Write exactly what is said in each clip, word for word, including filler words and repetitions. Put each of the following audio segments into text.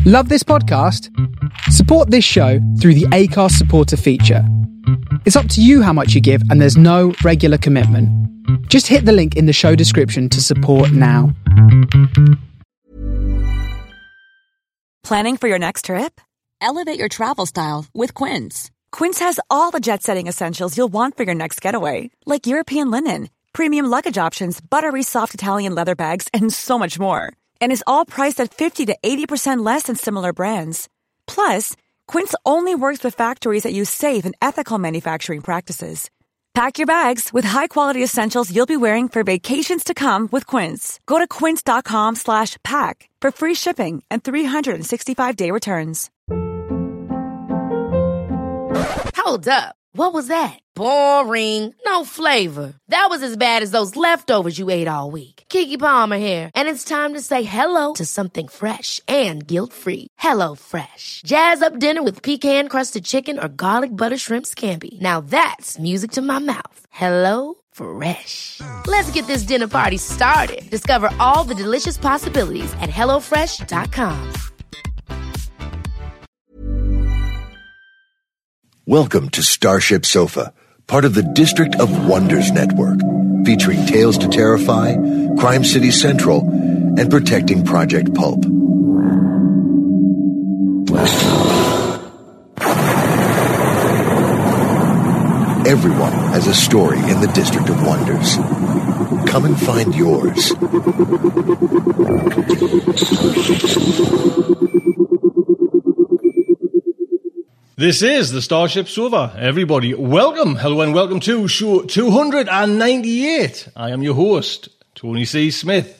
Love this podcast? Support this show through the Acast supporter feature. It's up to you how much you give, and there's no regular commitment. Just hit the link in the show description to support now. Planning for your next trip? Elevate your travel style with Quince. Quince has all the jet-setting essentials you'll want for your next getaway, like European linen, premium luggage options, buttery soft Italian leather bags, and so much more. And is all priced at fifty to eighty percent less than similar brands. Plus, Quince only works with factories that use safe and ethical manufacturing practices. Pack your bags with high-quality essentials you'll be wearing for vacations to come with Quince. Go to quince.com slash pack for free shipping and three sixty-five day returns. Hold up. What was that? Boring. No flavor. That was as bad as those leftovers you ate all week. Keke Palmer here, and it's time to say hello to something fresh and guilt-free. Hello Fresh. Jazz up dinner with pecan-crusted chicken or garlic butter shrimp scampi. Now that's music to my mouth. Hello Fresh. Let's get this dinner party started. Discover all the delicious possibilities at hello fresh dot com. Welcome to Starship Sofa, part of the District of Wonders network, featuring Tales to Terrify, Crime City Central, and Protecting Project Pulp. Everyone has a story in the District of Wonders. Come and find yours. This is the Starship Sofa. Everybody, welcome, hello and welcome to show two hundred ninety-eight. I am your host, Tony C. Smith.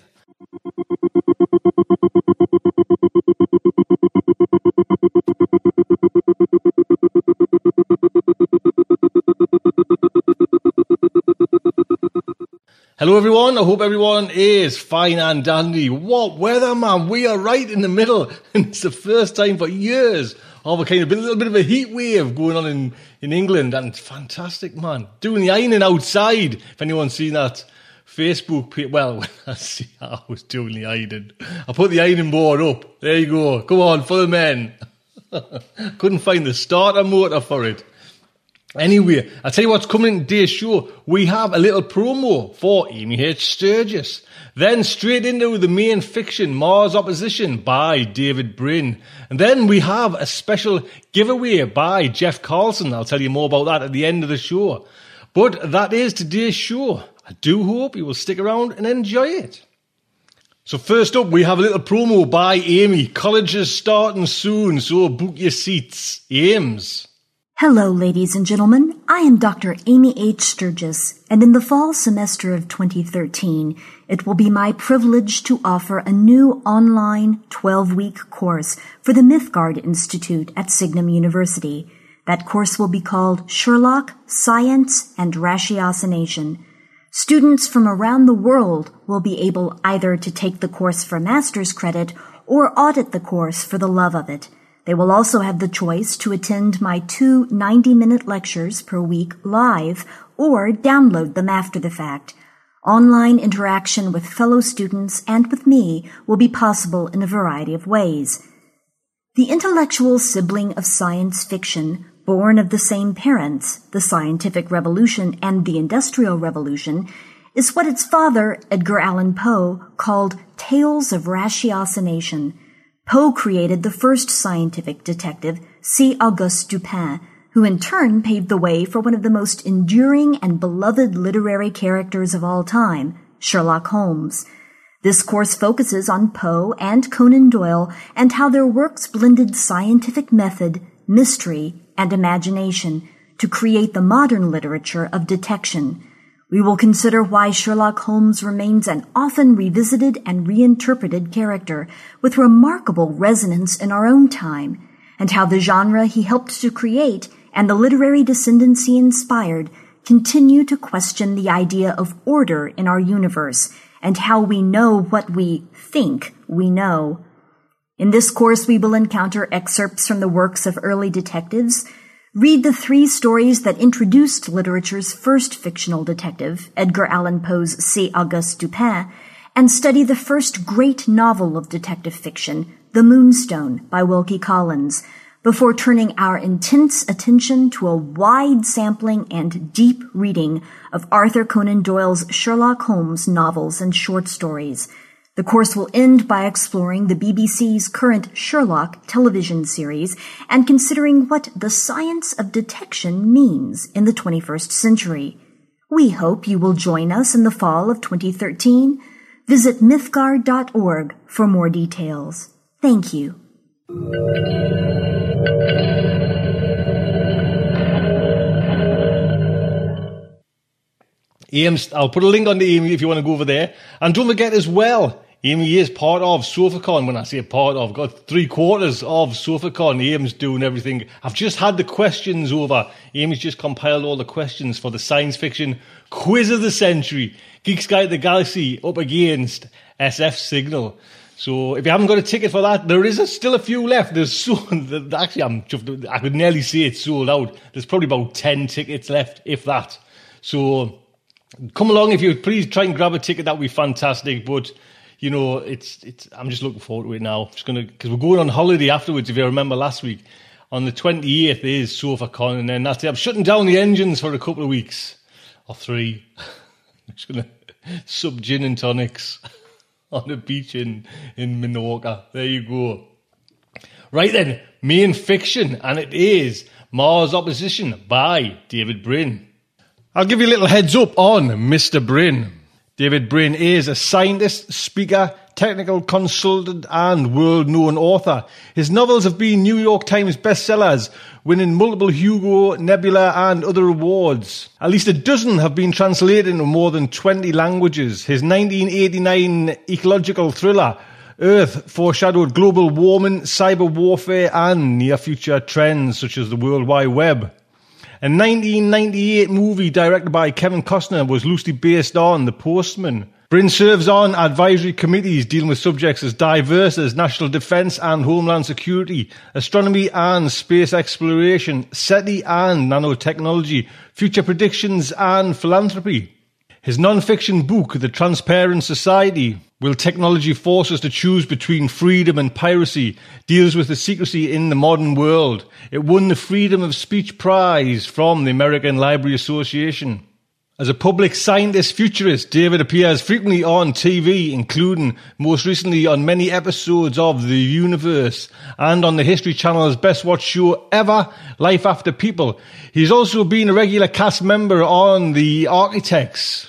Hello everyone, I hope everyone is fine and dandy. What weather, man, we are right in the middle, and it's the first time for years of a kind of a little bit of a heat wave going on in, in England, and it's fantastic, man. Doing the ironing outside, if anyone's seen that Facebook page. Well, I see I was doing the ironing. I put the ironing board up. There you go. Come on, for the men. Couldn't find the starter motor for it. Anyway, I'll tell you what's coming in today's show. We have a little promo for Amy H. Sturgis. Then straight into the main fiction, Mars Opposition by David Brin. And then we have a special giveaway by Jeff Carlson. I'll tell you more about that at the end of the show. But that is today's show. I do hope you will stick around and enjoy it. So first up, we have a little promo by Amy. College is starting soon, so book your seats. Ames. Hello, ladies and gentlemen. I am Doctor Amy H. Sturgis, and in the fall semester of twenty thirteen, it will be my privilege to offer a new online twelve-week course for the Mythgard Institute at Signum University. That course will be called Sherlock, Science, and Ratiocination. Students from around the world will be able either to take the course for master's credit or audit the course for the love of it. They will also have the choice to attend my two ninety-minute lectures per week live or download them after the fact. Online interaction with fellow students and with me will be possible in a variety of ways. The intellectual sibling of science fiction, born of the same parents, the scientific revolution and the industrial revolution, is what its father, Edgar Allan Poe, called Tales of Ratiocination. Poe created the first scientific detective, C. Auguste Dupin, who in turn paved the way for one of the most enduring and beloved literary characters of all time, Sherlock Holmes. This course focuses on Poe and Conan Doyle and how their works blended scientific method, mystery, and imagination to create the modern literature of detection. We will consider why Sherlock Holmes remains an often revisited and reinterpreted character with remarkable resonance in our own time, and how the genre he helped to create and the literary descendants he inspired continue to question the idea of order in our universe and how we know what we think we know. In this course, we will encounter excerpts from the works of early detectives, read the three stories that introduced literature's first fictional detective, Edgar Allan Poe's C. Auguste Dupin, and study the first great novel of detective fiction, The Moonstone by Wilkie Collins, before turning our intense attention to a wide sampling and deep reading of Arthur Conan Doyle's Sherlock Holmes novels and short stories. The course will end by exploring the B B C's current Sherlock television series and considering what the science of detection means in the twenty-first century. We hope you will join us in the fall of twenty thirteen. Visit mythgard dot org for more details. Thank you. Ames, I'll put a link on to Amy if you want to go over there. And don't forget as well, Amy is part of SofaCon. When I say part of, got three quarters of SofaCon. Amy's doing everything. I've just had the questions over. Amy's just compiled all the questions for the science fiction quiz of the century. Geek Guide to the Galaxy up against S F Signal. So if you haven't got a ticket for that, there is a, still a few left. There's so actually, I'm I could nearly say it's sold out. There's probably about ten tickets left, if that. So come along if you please try and grab a ticket. That would be fantastic. But you know, it's it's. I'm just looking forward to it now. Just gonna because we're going on holiday afterwards. If you remember last week, on the twenty-eighth is SofaCon, and then that's it. I'm shutting down the engines for a couple of weeks or three. I'm just gonna sub gin and tonics on the beach in, in Menorca. There you go. Right then, main fiction, and it is Mars Opposition by David Brin. I'll give you a little heads up on Mister Brin. David Brin is a scientist, speaker, technical consultant, and world-known author. His novels have been New York Times bestsellers, winning multiple Hugo, Nebula, and other awards. At least a dozen have been translated into more than twenty languages. His nineteen eighty-nine ecological thriller, Earth, foreshadowed global warming, cyber warfare, and near-future trends such as the World Wide Web. A nineteen ninety-eight movie directed by Kevin Costner was loosely based on The Postman. Brin serves on advisory committees dealing with subjects as diverse as national defence and homeland security, astronomy and space exploration, SETI and nanotechnology, future predictions and philanthropy. His non-fiction book, The Transparent Society, Will Technology Force Us to Choose Between Freedom and Piracy, deals with the secrecy in the modern world. It won the Freedom of Speech Prize from the American Library Association. As a public scientist futurist, David appears frequently on T V, including most recently on many episodes of The Universe and on the History Channel's best watched show ever, Life After People. He's also been a regular cast member on The Architects.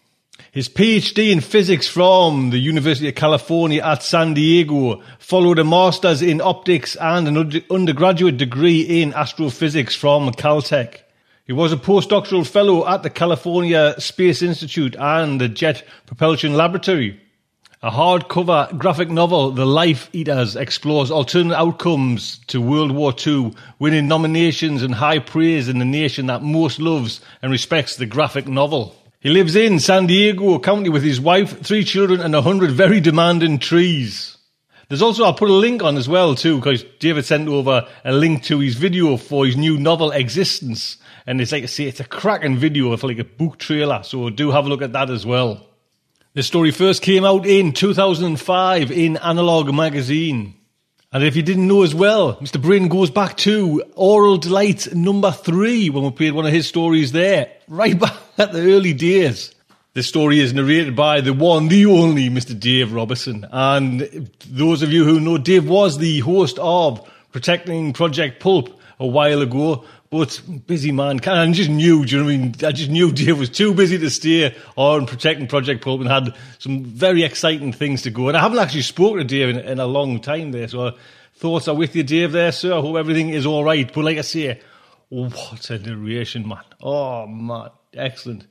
His PhD in physics from the University of California at San Diego followed a master's in optics and an undergraduate degree in astrophysics from Caltech. He was a postdoctoral fellow at the California Space Institute and the Jet Propulsion Laboratory. A hardcover graphic novel, The Life Eaters, explores alternate outcomes to World War Two, winning nominations and high praise in the nation that most loves and respects the graphic novel. He lives in San Diego County with his wife, three children, and a hundred very demanding trees. There's also, I'll put a link on as well too, because David sent over a link to his video for his new novel, Existence. And it's like I say, it's a cracking video of like a book trailer, so do have a look at that as well. This story first came out in two thousand five in Analog magazine. And if you didn't know as well, Mister Brin goes back to Oral Delight number three when we played one of his stories there, right back at the early days. This story is narrated by the one, the only Mister Dave Robertson. And those of you who know, Dave was the host of Protecting Project Pulp a while ago, but busy man. I just knew, do you know what I mean? I just knew Dave was too busy to stay on Protecting Project Pulp and had some very exciting things to go. And I haven't actually spoken to Dave in, in a long time there, so thoughts are with you, Dave, there, sir. I hope everything is all right. But like I say, what a narration, man. Oh, man. Excellent.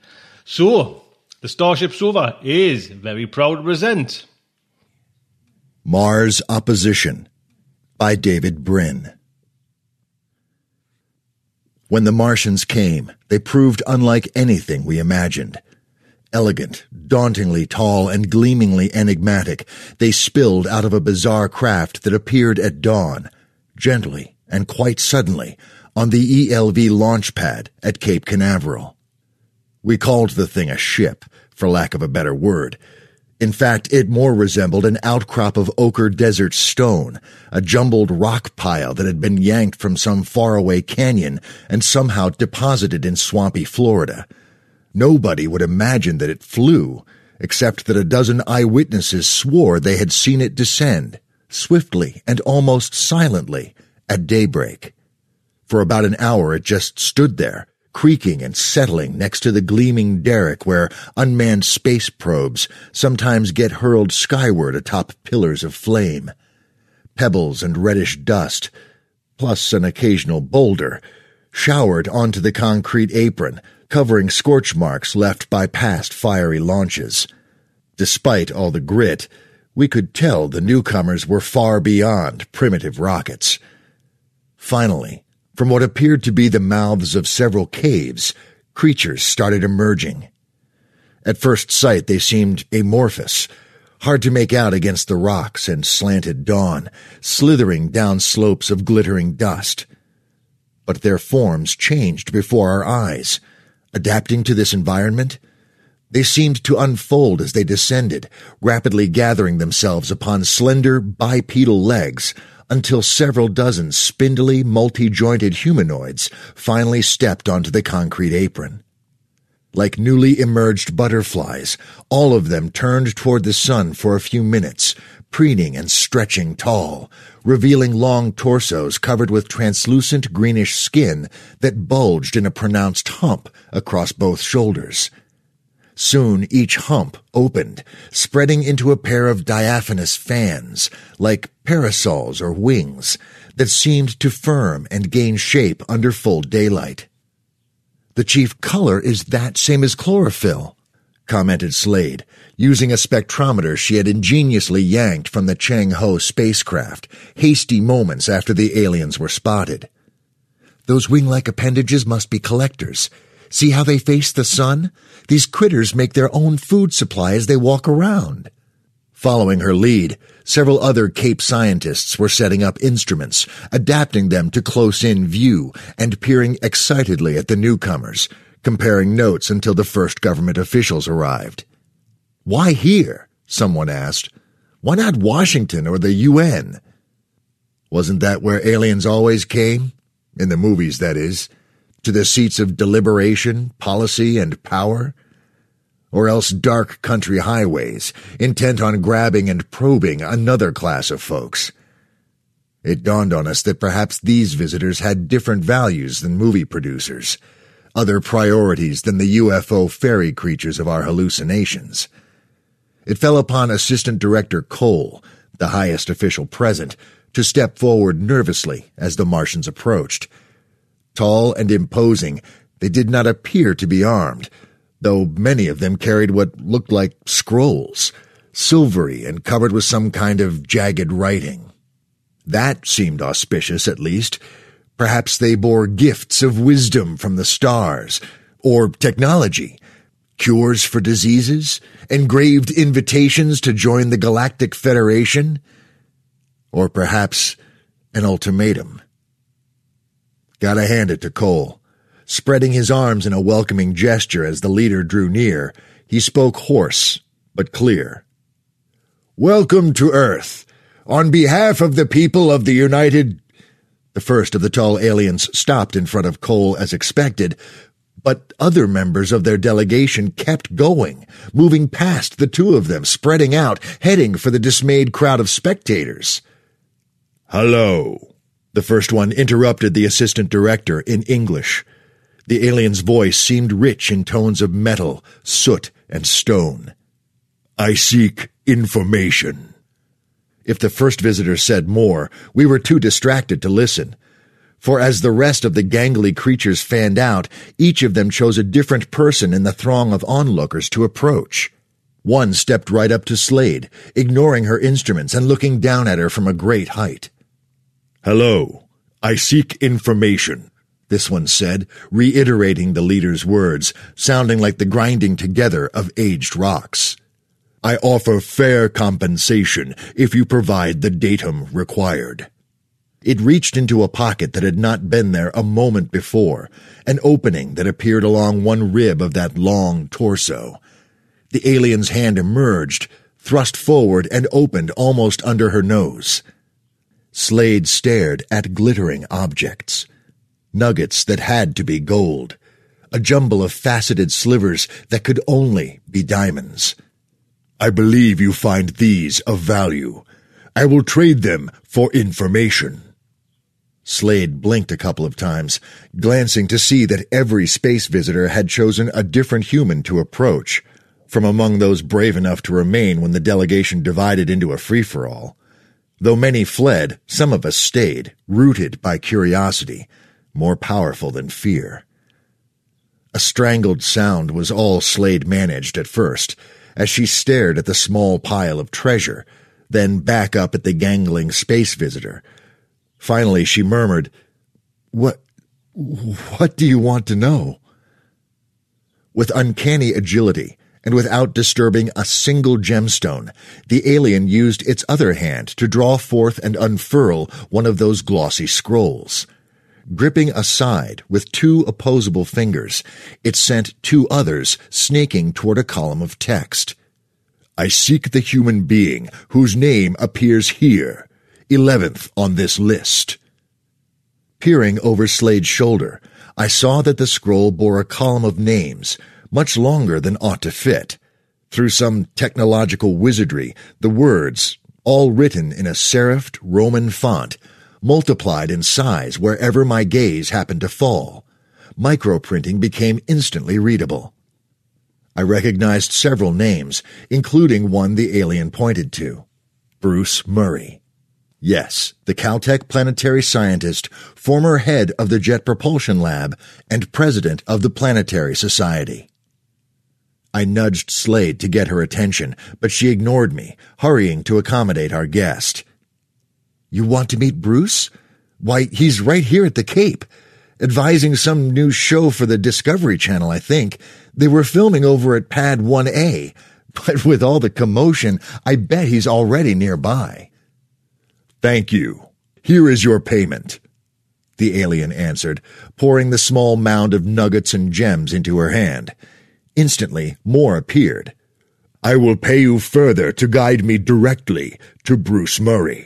So, the Starship Sofa is very proud to present Mars Opposition by David Brin. When the Martians came, they proved unlike anything we imagined. Elegant, dauntingly tall, and gleamingly enigmatic, they spilled out of a bizarre craft that appeared at dawn, gently and quite suddenly, on the E L V launch pad at Cape Canaveral. We called the thing a ship, for lack of a better word. In fact, it more resembled an outcrop of ochre desert stone, a jumbled rock pile that had been yanked from some faraway canyon and somehow deposited in swampy Florida. Nobody would imagine that it flew, except that a dozen eyewitnesses swore they had seen it descend, swiftly and almost silently, at daybreak. For about an hour it just stood there, creaking and settling next to the gleaming derrick where unmanned space probes sometimes get hurled skyward atop pillars of flame. Pebbles and reddish dust, plus an occasional boulder, showered onto the concrete apron, covering scorch marks left by past fiery launches. Despite all the grit, we could tell the newcomers were far beyond primitive rockets. Finally, from what appeared to be the mouths of several caves, creatures started emerging. At first sight they seemed amorphous, hard to make out against the rocks and slanted dawn, slithering down slopes of glittering dust. But their forms changed before our eyes. Adapting to this environment, they seemed to unfold as they descended, rapidly gathering themselves upon slender bipedal legs until several dozen spindly, multi-jointed humanoids finally stepped onto the concrete apron. Like newly emerged butterflies, all of them turned toward the sun for a few minutes, preening and stretching tall, revealing long torsos covered with translucent greenish skin that bulged in a pronounced hump across both shoulders. Soon each hump opened, spreading into a pair of diaphanous fans, like parasols or wings, that seemed to firm and gain shape under full daylight. "The chief color is that same as chlorophyll," commented Slade, using a spectrometer she had ingeniously yanked from the Chang Ho spacecraft, hasty moments after the aliens were spotted. "Those wing-like appendages must be collectors. See how they face the sun? These critters make their own food supply as they walk around." Following her lead, several other Cape scientists were setting up instruments, adapting them to close-in view and peering excitedly at the newcomers, comparing notes until the first government officials arrived. "Why here?" someone asked. "Why not Washington or the U N? "Wasn't that where aliens always came? In the movies, that is. To the seats of deliberation, policy, and power? Or else dark country highways, intent on grabbing and probing another class of folks." It dawned on us that perhaps these visitors had different values than movie producers, other priorities than the U F O fairy creatures of our hallucinations. It fell upon Assistant Director Cole, the highest official present, to step forward nervously as the Martians approached. Tall and imposing, they did not appear to be armed, though many of them carried what looked like scrolls, silvery and covered with some kind of jagged writing. That seemed auspicious, at least. Perhaps they bore gifts of wisdom from the stars, or technology, cures for diseases, engraved invitations to join the Galactic Federation, or perhaps an ultimatum. Gotta hand it to Cole. Spreading his arms in a welcoming gesture as the leader drew near, he spoke hoarse but clear. "Welcome to Earth. On behalf of the people of the United—" The first of the tall aliens stopped in front of Cole as expected, but other members of their delegation kept going, moving past the two of them, spreading out, heading for the dismayed crowd of spectators. "Hello." The first one interrupted the assistant director in English. The alien's voice seemed rich in tones of metal, soot, and stone. "I seek information." If the first visitor said more, we were too distracted to listen. For as the rest of the gangly creatures fanned out, each of them chose a different person in the throng of onlookers to approach. One stepped right up to Slade, ignoring her instruments and looking down at her from a great height. "Hello, I seek information," this one said, reiterating the leader's words, sounding like the grinding together of aged rocks. "I offer fair compensation if you provide the datum required." It reached into a pocket that had not been there a moment before, an opening that appeared along one rib of that long torso. The alien's hand emerged, thrust forward and opened almost under her nose. Slade stared at glittering objects. Nuggets that had to be gold. A jumble of faceted slivers that could only be diamonds. I believe you find these of value. I will trade them for information. Slade blinked a couple of times, glancing to see that every space visitor had chosen a different human to approach, from among those brave enough to remain when the delegation divided into a free-for-all. Though many fled, some of us stayed, rooted by curiosity, more powerful than fear. A strangled sound was all Slade managed at first, as she stared at the small pile of treasure, then back up at the gangling space visitor. Finally she murmured, What, what do you want to know? With uncanny agility, and without disturbing a single gemstone, the alien used its other hand to draw forth and unfurl one of those glossy scrolls. Gripping aside with two opposable fingers, it sent two others snaking toward a column of text. I seek the human being whose name appears here, eleventh on this list. Peering over Slade's shoulder, I saw that the scroll bore a column of names, much longer than ought to fit. Through some technological wizardry, the words, all written in a serifed Roman font, multiplied in size wherever my gaze happened to fall. Microprinting became instantly readable. I recognized several names, including one the alien pointed to. Bruce Murray. Yes, the Caltech planetary scientist, former head of the Jet Propulsion Lab, and president of the Planetary Society. I nudged Slade to get her attention, but she ignored me, hurrying to accommodate our guest. You want to meet Bruce? Why, he's right here at the Cape, advising some new show for the Discovery Channel, I think. They were filming over at Pad one A, but with all the commotion, I bet he's already nearby. Thank you. Here is your payment, the alien answered, pouring the small mound of nuggets and gems into her hand. Instantly, more appeared. I will pay you further to guide me directly to Bruce Murray.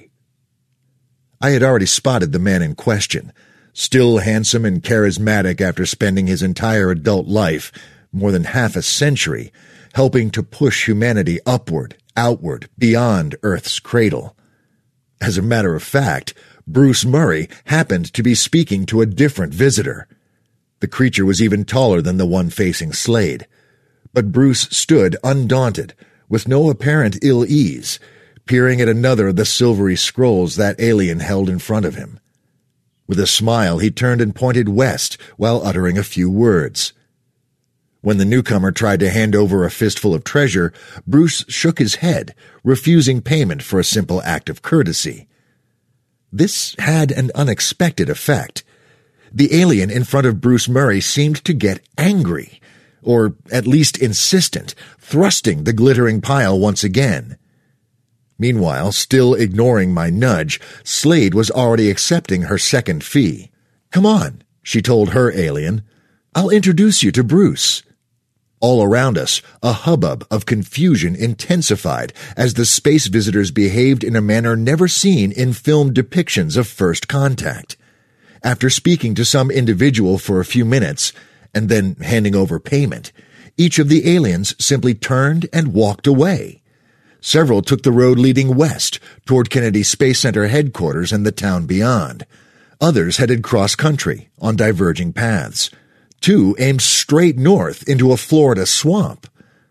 I had already spotted the man in question, still handsome and charismatic after spending his entire adult life, more than half a century, helping to push humanity upward, outward, beyond Earth's cradle. As a matter of fact, Bruce Murray happened to be speaking to a different visitor. The creature was even taller than the one facing Slade. But Bruce stood undaunted, with no apparent ill ease, peering at another of the silvery scrolls that alien held in front of him. With a smile, he turned and pointed west while uttering a few words. When the newcomer tried to hand over a fistful of treasure, Bruce shook his head, refusing payment for a simple act of courtesy. This had an unexpected effect. The alien in front of Bruce Murray seemed to get angry, or at least insistent, thrusting the glittering pile once again. Meanwhile, still ignoring my nudge, Slade was already accepting her second fee. Come on, she told her alien. I'll introduce you to Bruce. All around us, a hubbub of confusion intensified as the space visitors behaved in a manner never seen in film depictions of first contact. After speaking to some individual for a few minutes, and then handing over payment, each of the aliens simply turned and walked away. Several took the road leading west toward Kennedy Space Center headquarters and the town beyond. Others headed cross-country on diverging paths. Two aimed straight north into a Florida swamp.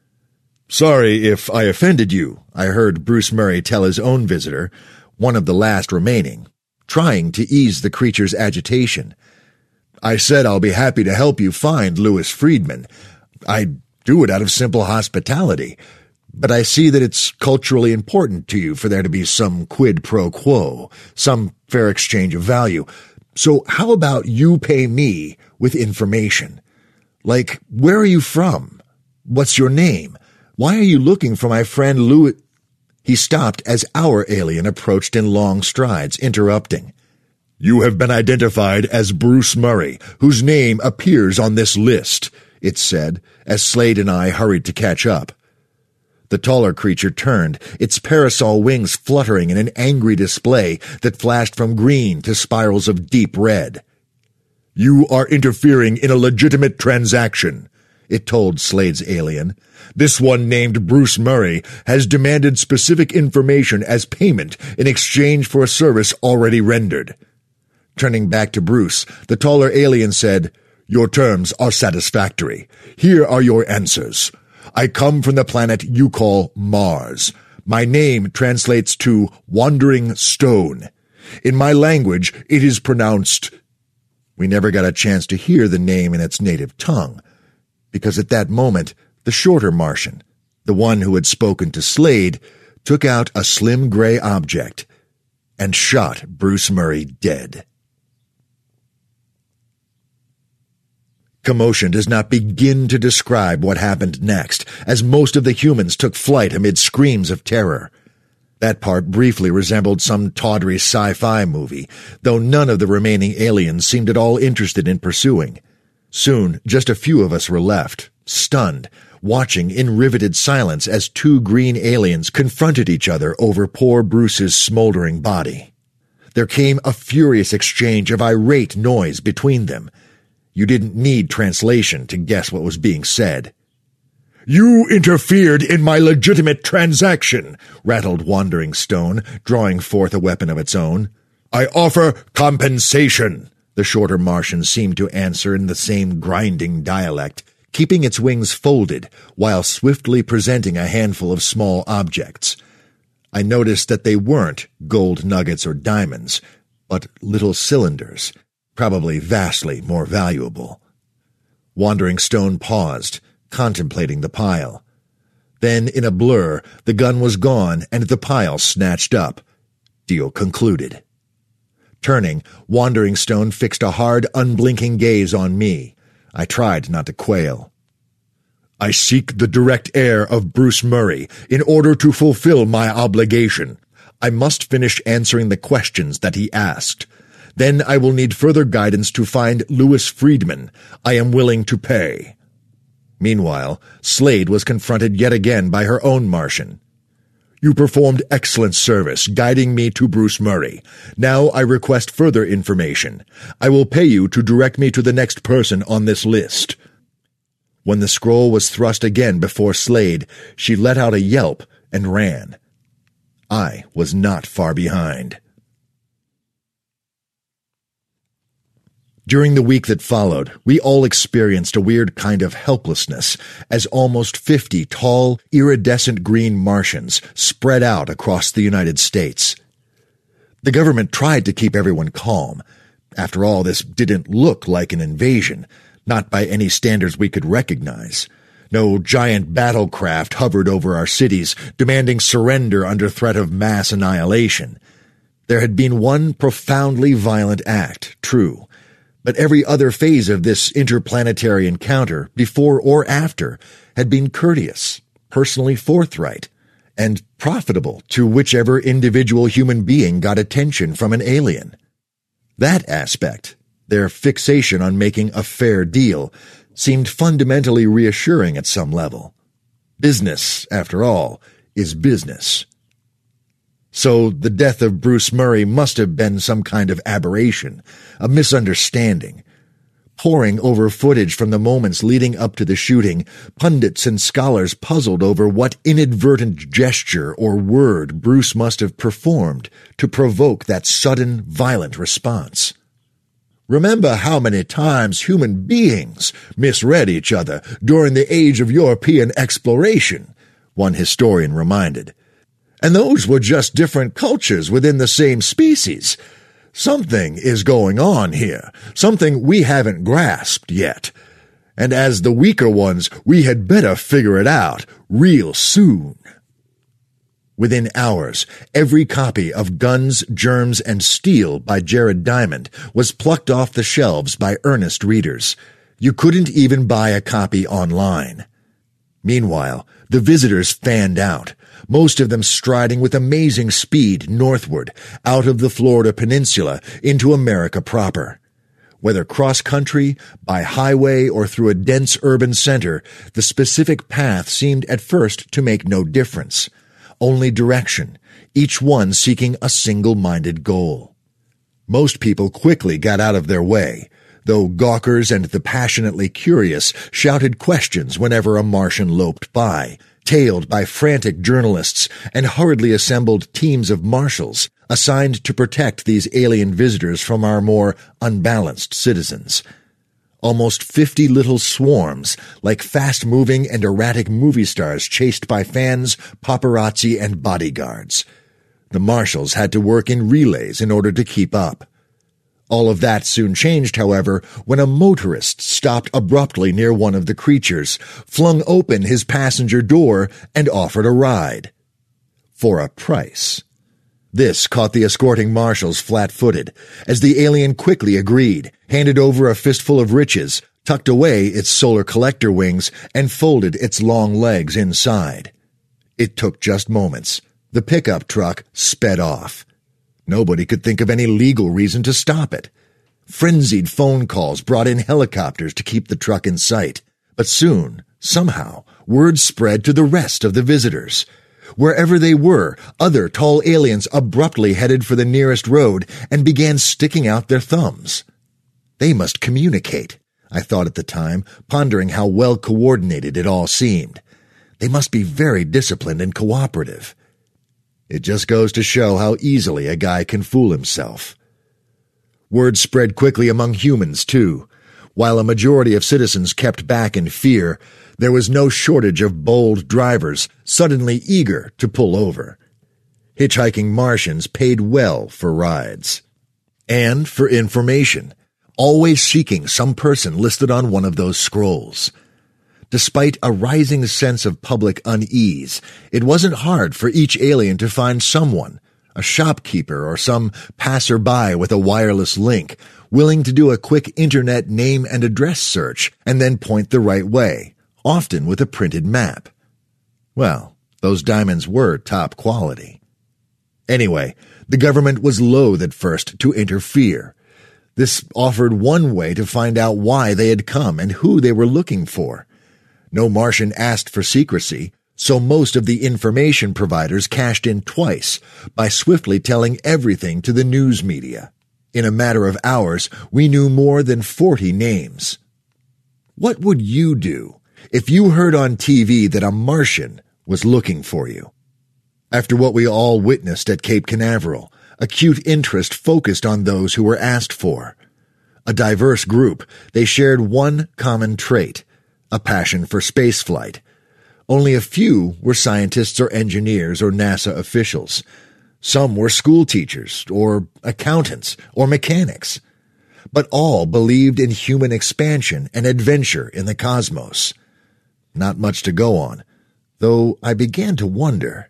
Sorry if I offended you, I heard Bruce Murray tell his own visitor, one of the last remaining, trying to ease the creature's agitation. I said I'll be happy to help you find Louis Friedman. I do it out of simple hospitality. But I see that it's culturally important to you for there to be some quid pro quo, some fair exchange of value. So how about you pay me with information? Like, where are you from? What's your name? Why are you looking for my friend Louis? He stopped as our alien approached in long strides, interrupting. You have been identified as Bruce Murray, whose name appears on this list, it said, as Slade and I hurried to catch up. The taller creature turned, its parasol wings fluttering in an angry display that flashed from green to spirals of deep red. "You are interfering in a legitimate transaction," it told Slade's alien. "This one named Bruce Murray has demanded specific information as payment in exchange for a service already rendered." Turning back to Bruce, the taller alien said, "Your terms are satisfactory. Here are your answers. I come from the planet you call Mars. My name translates to Wandering Stone. In my language, it is pronounced—" We never got a chance to hear the name in its native tongue, because at that moment, the shorter Martian, the one who had spoken to Slade, took out a slim gray object and shot Bruce Murray dead. Commotion does not begin to describe what happened next, as most of the humans took flight amid screams of terror. That part briefly resembled some tawdry sci-fi movie, though none of the remaining aliens seemed at all interested in pursuing. Soon, just a few of us were left, stunned, watching in riveted silence as two green aliens confronted each other over poor Bruce's smoldering body. There came a furious exchange of irate noise between them. You didn't need translation to guess what was being said. "You interfered in my legitimate transaction," rattled Wandering Stone, drawing forth a weapon of its own. "I offer compensation," the shorter Martian seemed to answer in the same grinding dialect, keeping its wings folded while swiftly presenting a handful of small objects. I noticed that they weren't gold nuggets or diamonds, but little cylinders, probably vastly more valuable. Wandering Stone paused, contemplating the pile. Then, in a blur, the gun was gone and the pile snatched up. Deal concluded. Turning, Wandering Stone fixed a hard, unblinking gaze on me. I tried not to quail. "I seek the direct heir of Bruce Murray in order to fulfill my obligation. I must finish answering the questions that he asked. Then I will need further guidance to find Louis Friedman. I am willing to pay." Meanwhile, Slade was confronted yet again by her own Martian. "You performed excellent service, guiding me to Bruce Murray. Now I request further information. I will pay you to direct me to the next person on this list." When the scroll was thrust again before Slade, she let out a yelp and ran. I was not far behind. During the week that followed, we all experienced a weird kind of helplessness as almost fifty tall, iridescent green Martians spread out across the United States. The government tried to keep everyone calm. After all, this didn't look like an invasion, not by any standards we could recognize. No giant battle craft hovered over our cities, demanding surrender under threat of mass annihilation. There had been one profoundly violent act, true, but every other phase of this interplanetary encounter, before or after, had been courteous, personally forthright, and profitable to whichever individual human being got attention from an alien. That aspect, their fixation on making a fair deal, seemed fundamentally reassuring at some level. Business, after all, is business. So the death of Bruce Murray must have been some kind of aberration, a misunderstanding. Poring over footage from the moments leading up to the shooting, pundits and scholars puzzled over what inadvertent gesture or word Bruce must have performed to provoke that sudden, violent response. Remember how many times human beings misread each other during the age of European exploration, one historian reminded. And those were just different cultures within the same species. Something is going on here, something we haven't grasped yet. And as the weaker ones, we had better figure it out real soon. Within hours, every copy of Guns, Germs, and Steel by Jared Diamond was plucked off the shelves by earnest readers. You couldn't even buy a copy online. Meanwhile, the visitors fanned out, most of them striding with amazing speed northward, out of the Florida peninsula into America proper. Whether cross-country, by highway, or through a dense urban center, the specific path seemed at first to make no difference. Only direction, each one seeking a single-minded goal. Most people quickly got out of their way, though gawkers and the passionately curious shouted questions whenever a Martian loped by, tailed by frantic journalists and hurriedly assembled teams of marshals assigned to protect these alien visitors from our more unbalanced citizens. Almost fifty little swarms, like fast-moving and erratic movie stars chased by fans, paparazzi, and bodyguards. The marshals had to work in relays in order to keep up. All of that soon changed, however, when a motorist stopped abruptly near one of the creatures, flung open his passenger door, and offered a ride. For a price. This caught the escorting marshals flat-footed, as the alien quickly agreed, handed over a fistful of riches, tucked away its solar collector wings, and folded its long legs inside. It took just moments. The pickup truck sped off. Nobody could think of any legal reason to stop it. Frenzied phone calls brought in helicopters to keep the truck in sight. But soon, somehow, word spread to the rest of the visitors. Wherever they were, other tall aliens abruptly headed for the nearest road and began sticking out their thumbs. They must communicate, I thought at the time, pondering how well coordinated it all seemed. They must be very disciplined and cooperative. It just goes to show how easily a guy can fool himself. Word spread quickly among humans, too. While a majority of citizens kept back in fear, there was no shortage of bold drivers suddenly eager to pull over. Hitchhiking Martians paid well for rides. And for information, always seeking some person listed on one of those scrolls. Despite a rising sense of public unease, it wasn't hard for each alien to find someone, a shopkeeper or some passerby with a wireless link, willing to do a quick internet name and address search and then point the right way, often with a printed map. Well, those diamonds were top quality. Anyway, the government was loath at first to interfere. This offered one way to find out why they had come and who they were looking for. No Martian asked for secrecy, so most of the information providers cashed in twice by swiftly telling everything to the news media. In a matter of hours, we knew more than forty names. What would you do if you heard on T V that a Martian was looking for you? After what we all witnessed at Cape Canaveral, acute interest focused on those who were asked for. A diverse group, they shared one common trait, a passion for spaceflight. Only a few were scientists or engineers or NASA officials. Some were school teachers or accountants or mechanics. But all believed in human expansion and adventure in the cosmos. Not much to go on, though I began to wonder.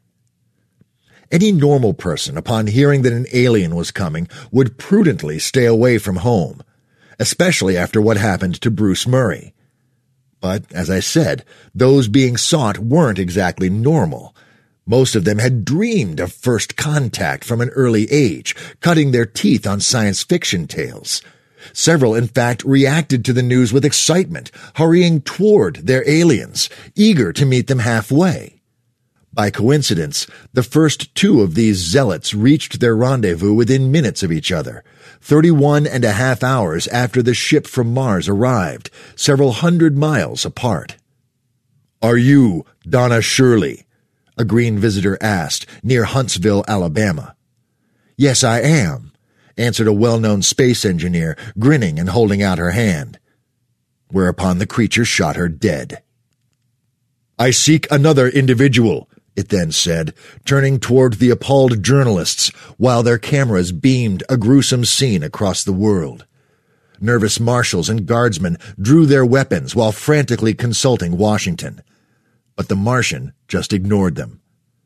Any normal person, upon hearing that an alien was coming, would prudently stay away from home, especially after what happened to Bruce Murray. But, as I said, those being sought weren't exactly normal. Most of them had dreamed of first contact from an early age, cutting their teeth on science fiction tales. Several, in fact, reacted to the news with excitement, hurrying toward their aliens, eager to meet them halfway. By coincidence, the first two of these zealots reached their rendezvous within minutes of each other, thirty-one and a half hours after the ship from Mars arrived, several hundred miles apart. "Are you Donna Shirley?" a green visitor asked, near Huntsville, Alabama. "Yes, I am," answered a well-known space engineer, grinning and holding out her hand. Whereupon the creature shot her dead. "I seek another individual," it then said, turning toward the appalled journalists while their cameras beamed a gruesome scene across the world. Nervous marshals and guardsmen drew their weapons while frantically consulting Washington. But the Martian just ignored them.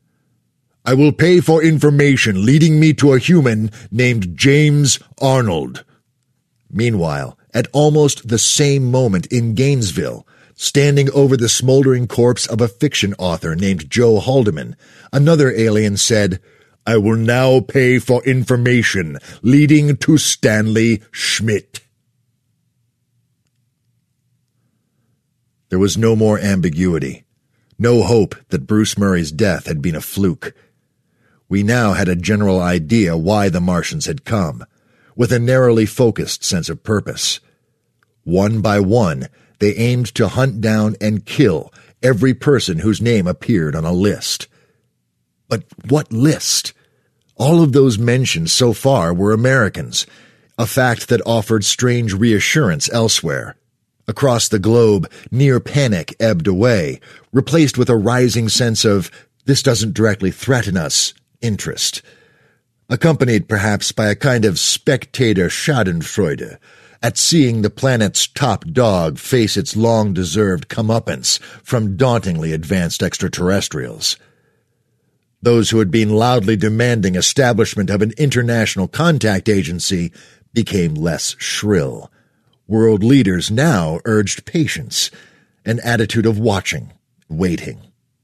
"I will pay for information leading me to a human named James Arnold." Meanwhile, at almost the same moment in Gainesville, standing over the smoldering corpse of a fiction author named Joe Haldeman, another alien said, "I will now pay for information leading to Stanley Schmidt." There was no more ambiguity, no hope that Bruce Murray's death had been a fluke. We now had a general idea why the Martians had come, with a narrowly focused sense of purpose. One by one, they aimed to hunt down and kill every person whose name appeared on a list. But what list? All of those mentioned so far were Americans, a fact that offered strange reassurance elsewhere. Across the globe, near panic ebbed away, replaced with a rising sense of, this doesn't directly threaten us, interest. Accompanied perhaps by a kind of spectator schadenfreude at seeing the planet's top dog face its long-deserved comeuppance from dauntingly advanced extraterrestrials. Those who had been loudly demanding establishment of an international contact agency became less shrill. World leaders now urged patience, an attitude of watching, waiting.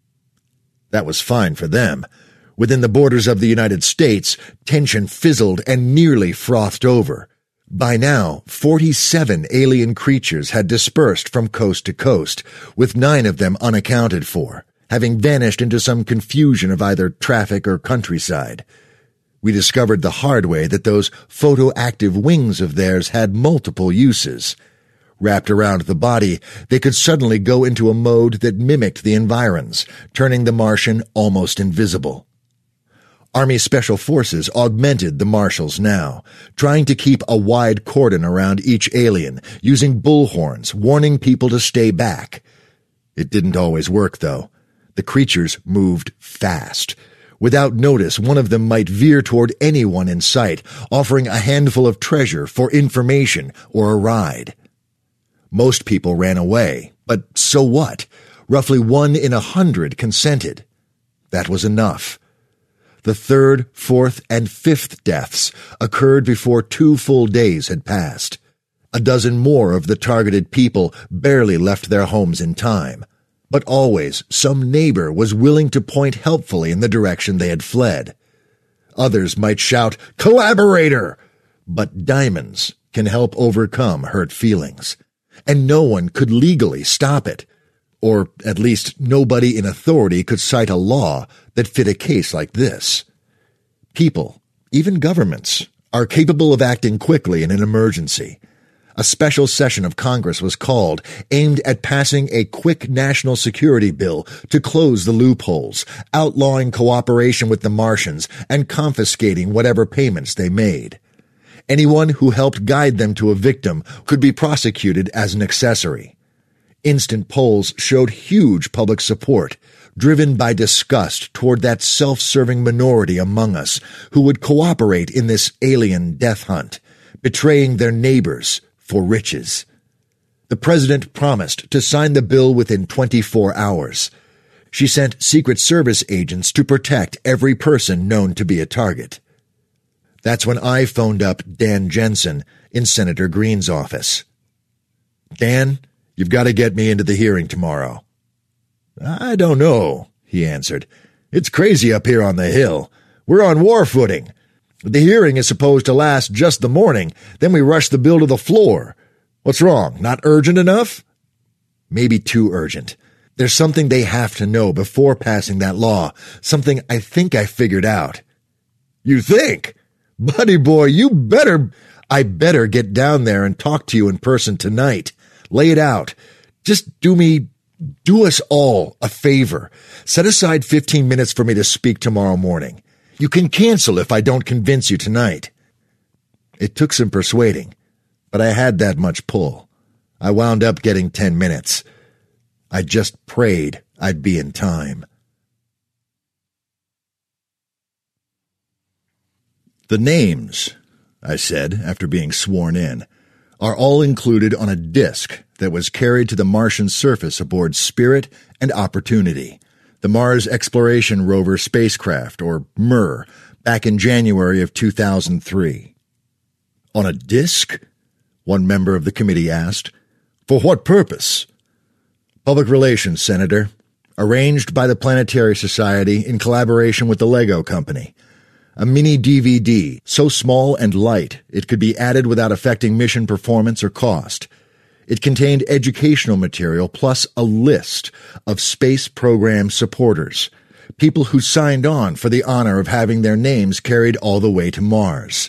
That was fine for them. Within the borders of the United States, tension fizzled and nearly frothed over. By now, forty-seven alien creatures had dispersed from coast to coast, with nine of them unaccounted for, having vanished into some confusion of either traffic or countryside. We discovered the hard way that those photoactive wings of theirs had multiple uses. Wrapped around the body, they could suddenly go into a mode that mimicked the environs, turning the Martian almost invisible. Army Special Forces augmented the Marshals now, trying to keep a wide cordon around each alien, using bullhorns, warning people to stay back. It didn't always work, though. The creatures moved fast. Without notice, one of them might veer toward anyone in sight, offering a handful of treasure for information or a ride. Most people ran away, but so what? Roughly one in a hundred consented. That was enough. The third, fourth, and fifth deaths occurred before two full days had passed. A dozen more of the targeted people barely left their homes in time. But always some neighbor was willing to point helpfully in the direction they had fled. Others might shout, "Collaborator!" But diamonds can help overcome hurt feelings. And no one could legally stop it. Or at least nobody in authority could cite a law that fit a case like this. People, even governments, are capable of acting quickly in an emergency. A special session of Congress was called, aimed at passing a quick national security bill to close the loopholes, outlawing cooperation with the Martians and confiscating whatever payments they made. Anyone who helped guide them to a victim could be prosecuted as an accessory. Instant polls showed huge public support, driven by disgust toward that self-serving minority among us who would cooperate in this alien death hunt, betraying their neighbors for riches. The president promised to sign the bill within twenty-four hours. She sent Secret Service agents to protect every person known to be a target. That's when I phoned up Dan Jensen in Senator Green's office. "Dan, you've got to get me into the hearing tomorrow." "I don't know," he answered. "It's crazy up here on the Hill. We're on war footing. The hearing is supposed to last just the morning, then we rush the bill to the floor. What's wrong? Not urgent enough?" "Maybe too urgent. There's something they have to know before passing that law, something I think I figured out." "You think? Buddy boy, you better—" "I better get down there and talk to you in person tonight. Lay it out. Just do me, do us all a favor. Set aside fifteen minutes for me to speak tomorrow morning. You can cancel if I don't convince you tonight." It took some persuading, but I had that much pull. I wound up getting ten minutes. I just prayed I'd be in time. "The names," I said after being sworn in, "are all included on a disc that was carried to the Martian surface aboard Spirit and Opportunity, the Mars Exploration Rover spacecraft, or M E R, back in January of two thousand three. "On a disc?" one member of the committee asked. "For what purpose?" "Public relations, Senator. Arranged by the Planetary Society in collaboration with the Lego Company. A mini D V D, so small and light it could be added without affecting mission performance or cost. It contained educational material plus a list of space program supporters, people who signed on for the honor of having their names carried all the way to Mars.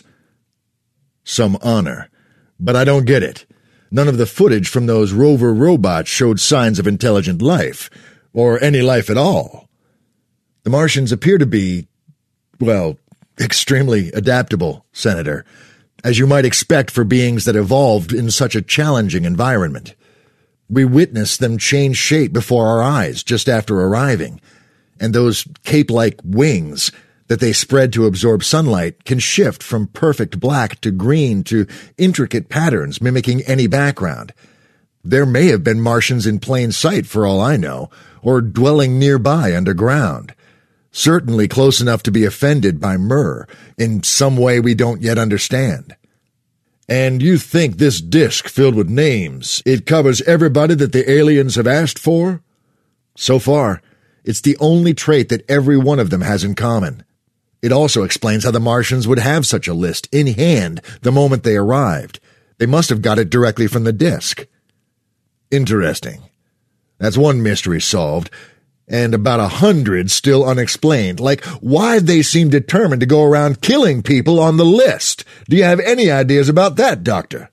Some honor, but I don't get it. None of the footage from those rover robots showed signs of intelligent life, or any life at all. The Martians appear to be, well, extremely adaptable, Senator, as you might expect for beings that evolved in such a challenging environment. We witnessed them change shape before our eyes just after arriving, and those cape-like wings that they spread to absorb sunlight can shift from perfect black to green to intricate patterns mimicking any background. There may have been Martians in plain sight for all I know, or dwelling nearby underground. Certainly close enough to be offended by Myrrh in some way we don't yet understand. And you think this disk filled with names, it covers everybody that the aliens have asked for? So far, it's the only trait that every one of them has in common. It also explains how the Martians would have such a list in hand the moment they arrived. They must have got it directly from the disk. Interesting. That's one mystery solved, and about a hundred still unexplained, like why they seem determined to go around killing people on the list. Do you have any ideas about that, Doctor?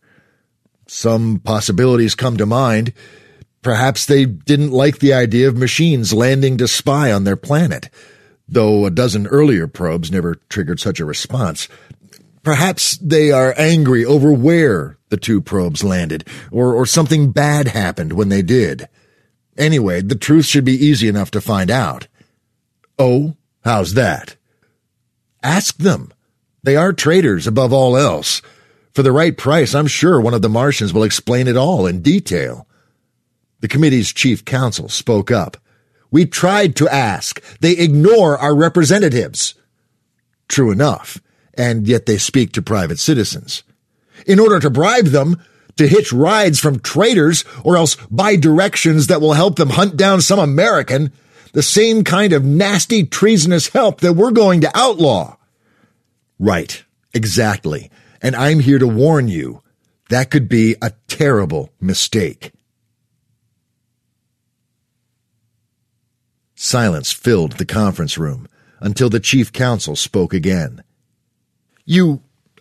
Some possibilities come to mind. Perhaps they didn't like the idea of machines landing to spy on their planet, though a dozen earlier probes never triggered such a response. Perhaps they are angry over where the two probes landed, or, or something bad happened when they did. Anyway, the truth should be easy enough to find out. Oh, how's that? Ask them. They are traitors above all else. For the right price, I'm sure one of the Martians will explain it all in detail. The committee's chief counsel spoke up. We tried to ask. They ignore our representatives. True enough, and yet they speak to private citizens. In order to bribe them, to hitch rides from traitors, or else buy directions that will help them hunt down some American, the same kind of nasty, treasonous help that we're going to outlaw. Right, exactly. And I'm here to warn you, that could be a terrible mistake. Silence filled the conference room until the chief counsel spoke again. You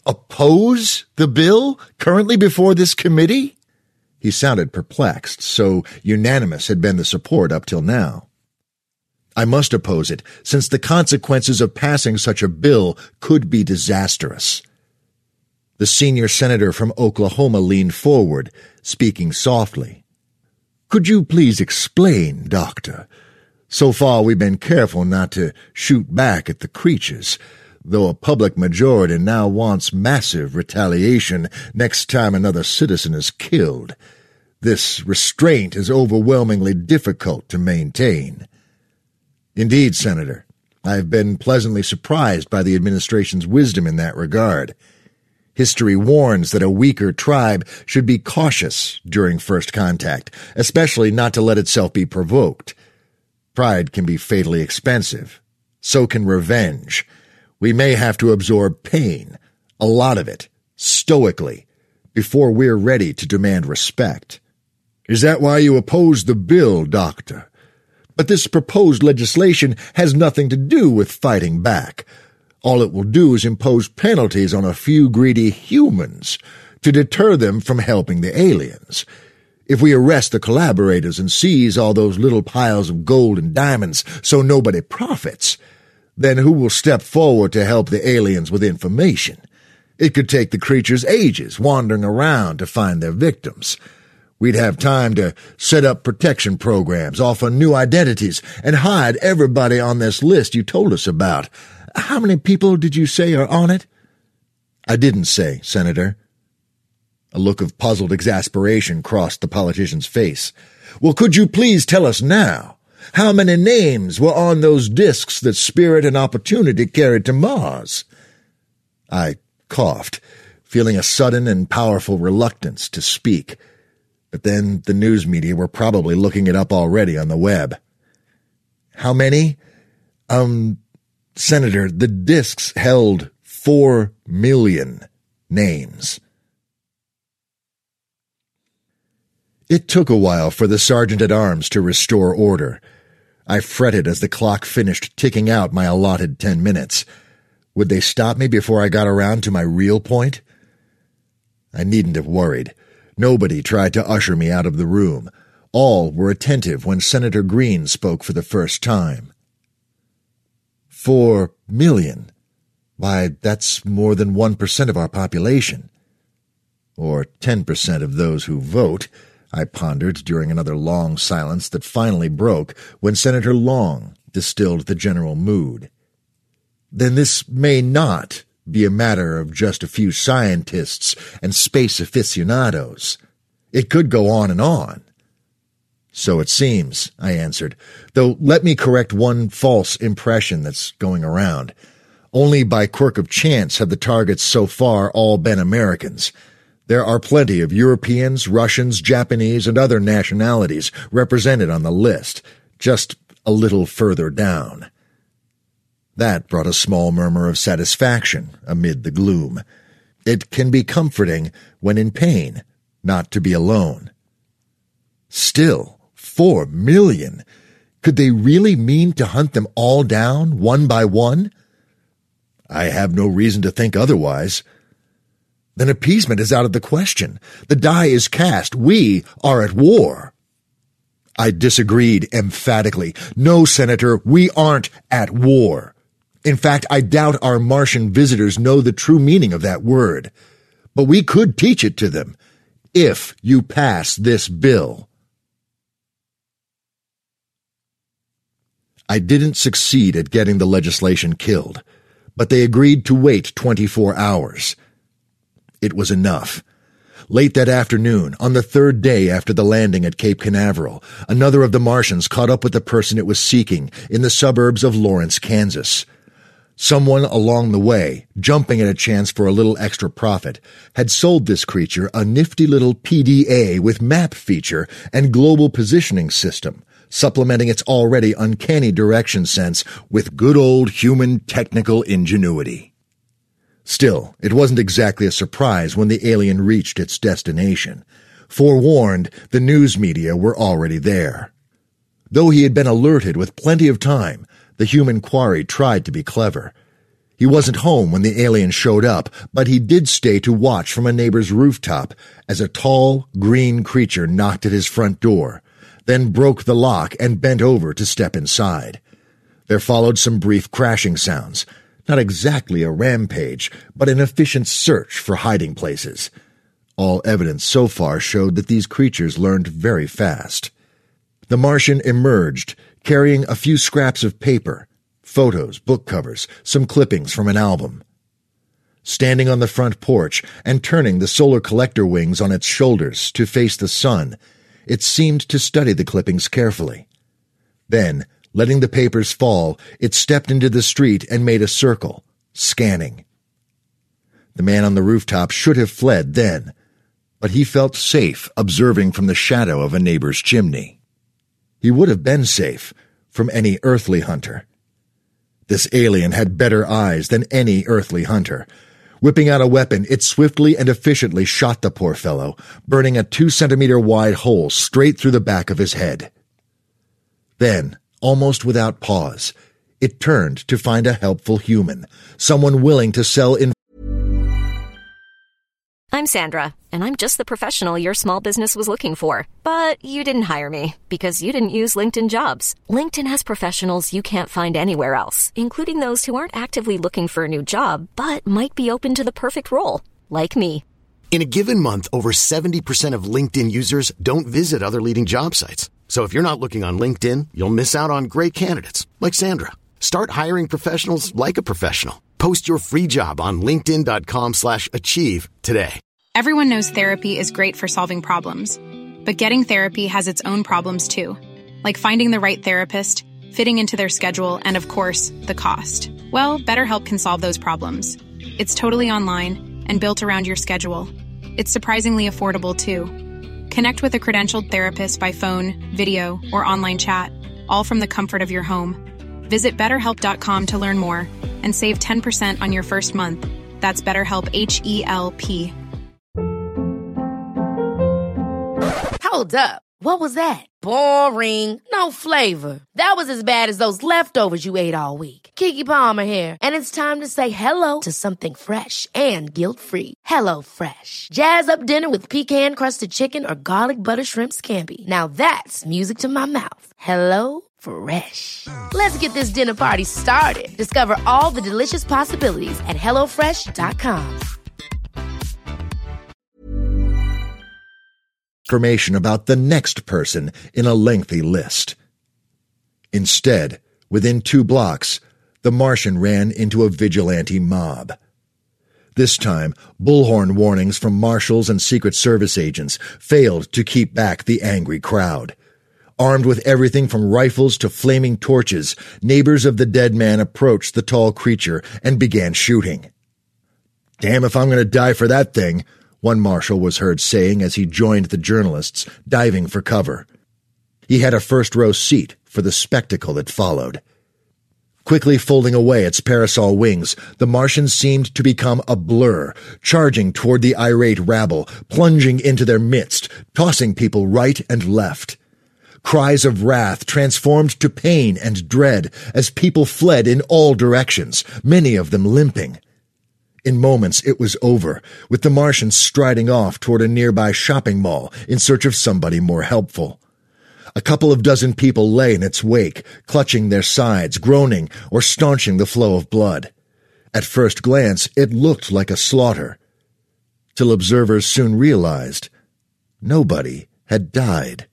oppose the bill currently before this committee? He sounded perplexed, so unanimous had been the support up till now. I must oppose it, since the consequences of passing such a bill could be disastrous. The senior senator from Oklahoma leaned forward, speaking softly. Could you please explain, Doctor? So far we've been careful not to shoot back at the creatures, though a public majority now wants massive retaliation next time another citizen is killed. This restraint is overwhelmingly difficult to maintain. Indeed, Senator, I have been pleasantly surprised by the administration's wisdom in that regard. History warns that a weaker tribe should be cautious during first contact, especially not to let itself be provoked. Pride can be fatally expensive. So can revenge. We may have to absorb pain, a lot of it, stoically, before we're ready to demand respect. Is that why you oppose the bill, Doctor? But this proposed legislation has nothing to do with fighting back. All it will do is impose penalties on a few greedy humans to deter them from helping the aliens. If we arrest the collaborators and seize all those little piles of gold and diamonds so nobody profits, then who will step forward to help the aliens with information? It could take the creatures ages wandering around to find their victims. We'd have time to set up protection programs, offer new identities, and hide everybody on this list you told us about. How many people did you say are on it? I didn't say, Senator. A look of puzzled exasperation crossed the politician's face. Well, could you please tell us now? How many names were on those discs that Spirit and Opportunity carried to Mars? I coughed, feeling a sudden and powerful reluctance to speak. But then the news media were probably looking it up already on the web. How many? Um, Senator, the discs held four million names. It took a while for the sergeant-at-arms to restore order. I fretted as the clock finished ticking out my allotted ten minutes. Would they stop me before I got around to my real point? I needn't have worried. Nobody tried to usher me out of the room. All were attentive when Senator Green spoke for the first time. Four million. Why, that's more than one percent of our population. Or ten percent of those who vote, I pondered during another long silence that finally broke when Senator Long distilled the general mood. Then this may not be a matter of just a few scientists and space aficionados. It could go on and on. So it seems, I answered, though let me correct one false impression that's going around. Only by quirk of chance have the targets so far all been Americans. There are plenty of Europeans, Russians, Japanese, and other nationalities represented on the list, just a little further down. That brought a small murmur of satisfaction amid the gloom. It can be comforting, when in pain, not to be alone. Still, four million. Could they really mean to hunt them all down, one by one? I have no reason to think otherwise. Then appeasement is out of the question. The die is cast. We are at war. I disagreed emphatically. No, Senator, we aren't at war. In fact, I doubt our Martian visitors know the true meaning of that word. But we could teach it to them, if you pass this bill. I didn't succeed at getting the legislation killed, but they agreed to wait twenty-four hours. It was enough. Late that afternoon, on the third day after the landing at Cape Canaveral, another of the Martians caught up with the person it was seeking in the suburbs of Lawrence, Kansas. Someone along the way, jumping at a chance for a little extra profit, had sold this creature a nifty little P D A with map feature and global positioning system, supplementing its already uncanny direction sense with good old human technical ingenuity. Still, it wasn't exactly a surprise when the alien reached its destination. Forewarned, the news media were already there. Though he had been alerted with plenty of time, the human quarry tried to be clever. He wasn't home when the alien showed up, but he did stay to watch from a neighbor's rooftop as a tall, green creature knocked at his front door, then broke the lock and bent over to step inside. There followed some brief crashing sounds. Not exactly a rampage, but an efficient search for hiding places. All evidence so far showed that these creatures learned very fast. The Martian emerged, carrying a few scraps of paper, photos, book covers, some clippings from an album. Standing on the front porch and turning the solar collector wings on its shoulders to face the sun, it seemed to study the clippings carefully. Then, letting the papers fall, it stepped into the street and made a circle, scanning. The man on the rooftop should have fled then, but he felt safe observing from the shadow of a neighbor's chimney. He would have been safe from any earthly hunter. This alien had better eyes than any earthly hunter. Whipping out a weapon, it swiftly and efficiently shot the poor fellow, burning a two-centimeter-wide hole straight through the back of his head. Then, almost without pause, it turned to find a helpful human, someone willing to sell in. I'm Sandra, and I'm just the professional your small business was looking for. But you didn't hire me because you didn't use LinkedIn Jobs. LinkedIn has professionals you can't find anywhere else, including those who aren't actively looking for a new job, but might be open to the perfect role, like me. In a given month, over seventy percent of LinkedIn users don't visit other leading job sites. So if you're not looking on LinkedIn, you'll miss out on great candidates like Sandra. Start hiring professionals like a professional. Post your free job on linkedin.com slash achieve today. Everyone knows therapy is great for solving problems, but getting therapy has its own problems too, like finding the right therapist, fitting into their schedule, and of course, the cost. Well, BetterHelp can solve those problems. It's totally online and built around your schedule. It's surprisingly affordable too. Connect with a credentialed therapist by phone, video, or online chat, all from the comfort of your home. Visit better help dot com to learn more and save ten percent on your first month. That's BetterHelp, H E L P. Hold up. What was that? Boring. No flavor. That was as bad as those leftovers you ate all week. Keke Palmer here, and it's time to say hello to something fresh and guilt-free. Hello Fresh. Jazz up dinner with pecan-crusted chicken or garlic butter shrimp scampi. Now that's music to my mouth. Hello Fresh. Let's get this dinner party started. Discover all the delicious possibilities at hello fresh dot com. Information about the next person in a lengthy list. Instead, within two blocks, the Martian ran into a vigilante mob. This time, bullhorn warnings from marshals and Secret Service agents failed to keep back the angry crowd. Armed with everything from rifles to flaming torches, neighbors of the dead man approached the tall creature and began shooting. "Damn if I'm going to die for that thing," one marshal was heard saying as he joined the journalists, diving for cover. He had a first-row seat for the spectacle that followed. Quickly folding away its parasol wings, the Martian seemed to become a blur, charging toward the irate rabble, plunging into their midst, tossing people right and left. Cries of wrath transformed to pain and dread as people fled in all directions, many of them limping. In moments it was over, with the Martian striding off toward a nearby shopping mall in search of somebody more helpful. A couple of dozen people lay in its wake, clutching their sides, groaning, or staunching the flow of blood. At first glance, it looked like a slaughter, till observers soon realized nobody had died.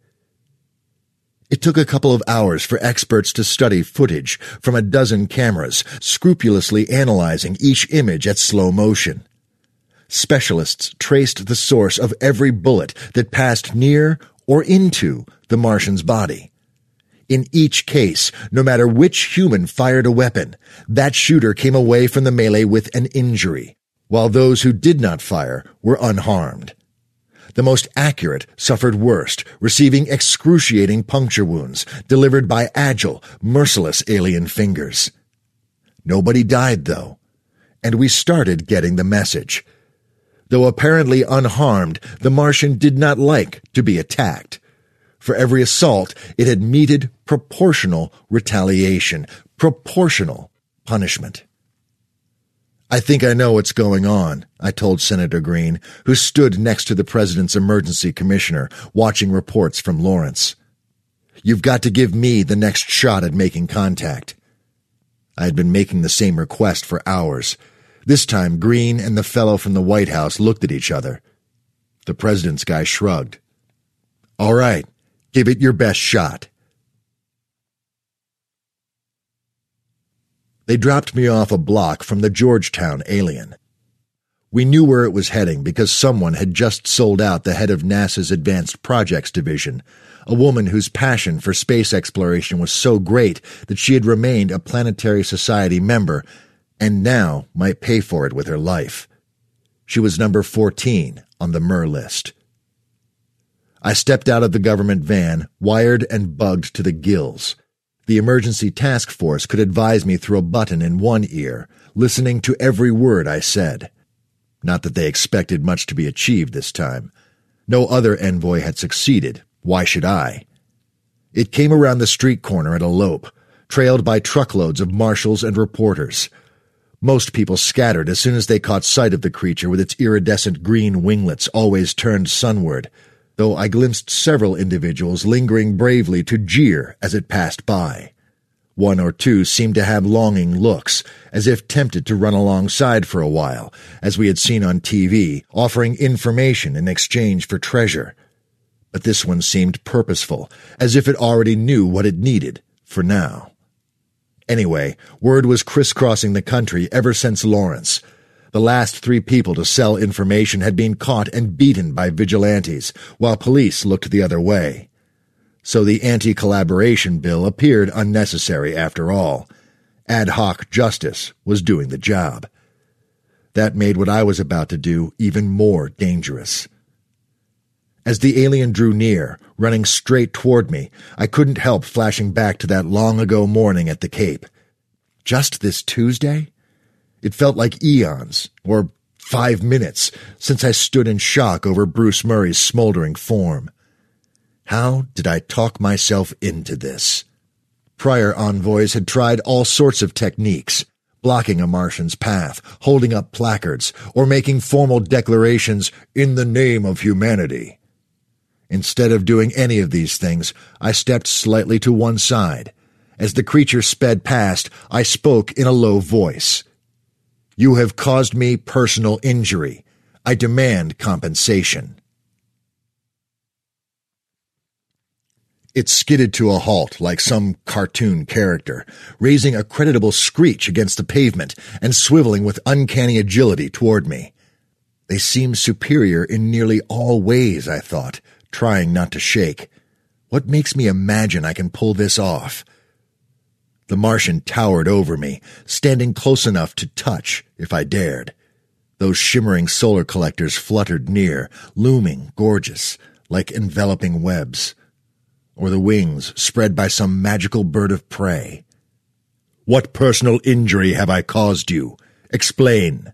It took a couple of hours for experts to study footage from a dozen cameras, scrupulously analyzing each image at slow motion. Specialists traced the source of every bullet that passed near or into the Martian's body. In each case, no matter which human fired a weapon, that shooter came away from the melee with an injury, while those who did not fire were unharmed. The most accurate suffered worst, receiving excruciating puncture wounds delivered by agile, merciless alien fingers. Nobody died, though, and we started getting the message. Though apparently unharmed, the Martian did not like to be attacked. For every assault, it had meted proportional retaliation, proportional punishment. "I think I know what's going on," I told Senator Green, who stood next to the president's emergency commissioner, watching reports from Lawrence. "You've got to give me the next shot at making contact." I had been making the same request for hours. This time, Green and the fellow from the White House looked at each other. The president's guy shrugged. "All right, give it your best shot." They dropped me off a block from the Georgetown alien. We knew where it was heading because someone had just sold out the head of NASA's Advanced Projects Division, a woman whose passion for space exploration was so great that she had remained a Planetary Society member and now might pay for it with her life. She was number fourteen on the M R list. I stepped out of the government van, wired and bugged to the gills. The emergency task force could advise me through a button in one ear, listening to every word I said. Not that they expected much to be achieved this time. No other envoy had succeeded. Why should I? It came around the street corner at a lope, trailed by truckloads of marshals and reporters. Most people scattered as soon as they caught sight of the creature with its iridescent green winglets always turned sunward, though I glimpsed several individuals lingering bravely to jeer as it passed by. One or two seemed to have longing looks, as if tempted to run alongside for a while, as we had seen on T V, offering information in exchange for treasure. But this one seemed purposeful, as if it already knew what it needed, for now. Anyway, word was crisscrossing the country ever since Lawrence. The last three people to sell information had been caught and beaten by vigilantes, while police looked the other way. So the anti-collaboration bill appeared unnecessary after all. Ad hoc justice was doing the job. That made what I was about to do even more dangerous. As the alien drew near, running straight toward me, I couldn't help flashing back to that long-ago morning at the Cape. Just this Tuesday? It felt like eons, or five minutes, since I stood in shock over Bruce Murray's smoldering form. How did I talk myself into this? Prior envoys had tried all sorts of techniques, blocking a Martian's path, holding up placards, or making formal declarations in the name of humanity. Instead of doing any of these things, I stepped slightly to one side. As the creature sped past, I spoke in a low voice. "You have caused me personal injury. I demand compensation." It skidded to a halt like some cartoon character, raising a creditable screech against the pavement and swiveling with uncanny agility toward me. They seemed superior in nearly all ways, I thought, trying not to shake. What makes me imagine I can pull this off? The Martian towered over me, standing close enough to touch if I dared. Those shimmering solar collectors fluttered near, looming gorgeous, like enveloping webs. Or the wings spread by some magical bird of prey. "What personal injury have I caused you? Explain."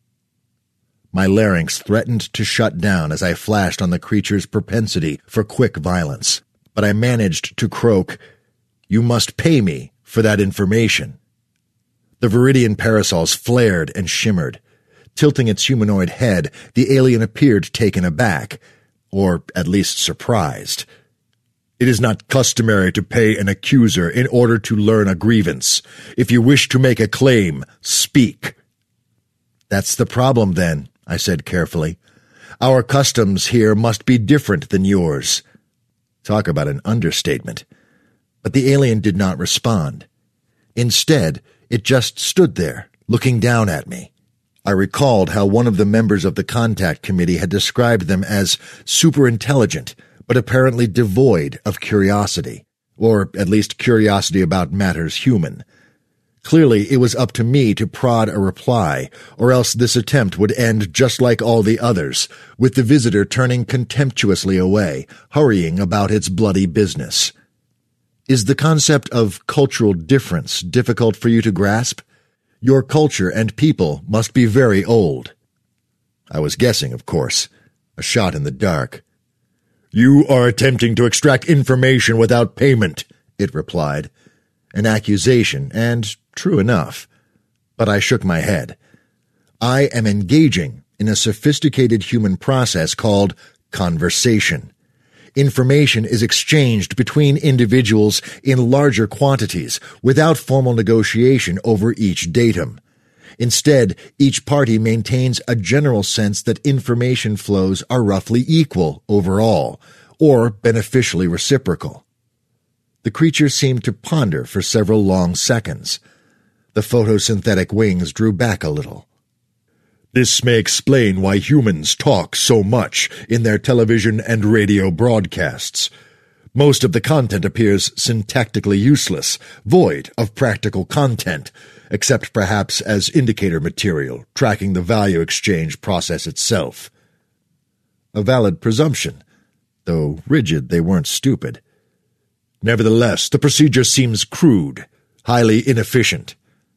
My larynx threatened to shut down as I flashed on the creature's propensity for quick violence, but I managed to croak, "You must pay me for that information." The Viridian parasols flared and shimmered. Tilting its humanoid head, the alien appeared taken aback, or at least surprised. "It is not customary to pay an accuser in order to learn a grievance. If you wish to make a claim, speak." "That's the problem, then," I said carefully. "Our customs here must be different than yours." Talk about an understatement. But the alien did not respond. Instead, it just stood there, looking down at me. I recalled how one of the members of the contact committee had described them as superintelligent, but apparently devoid of curiosity, or at least curiosity about matters human. Clearly, it was up to me to prod a reply, or else this attempt would end just like all the others, with the visitor turning contemptuously away, hurrying about its bloody business. Is the concept of cultural difference difficult for you to grasp? Your culture and people must be very old. I was guessing, of course. A shot in the dark. "You are attempting to extract information without payment," it replied. An accusation, and true enough. But I shook my head. I am engaging in a sophisticated human process called conversation. Information is exchanged between individuals in larger quantities without formal negotiation over each datum. Instead, each party maintains a general sense that information flows are roughly equal overall, or beneficially reciprocal. The creature seemed to ponder for several long seconds. The photosynthetic wings drew back a little. "This may explain why humans talk so much in their television and radio broadcasts. Most of the content appears syntactically useless, void of practical content, except perhaps as indicator material, tracking the value exchange process itself." A valid presumption, though rigid they weren't stupid. "Nevertheless, the procedure seems crude, highly inefficient."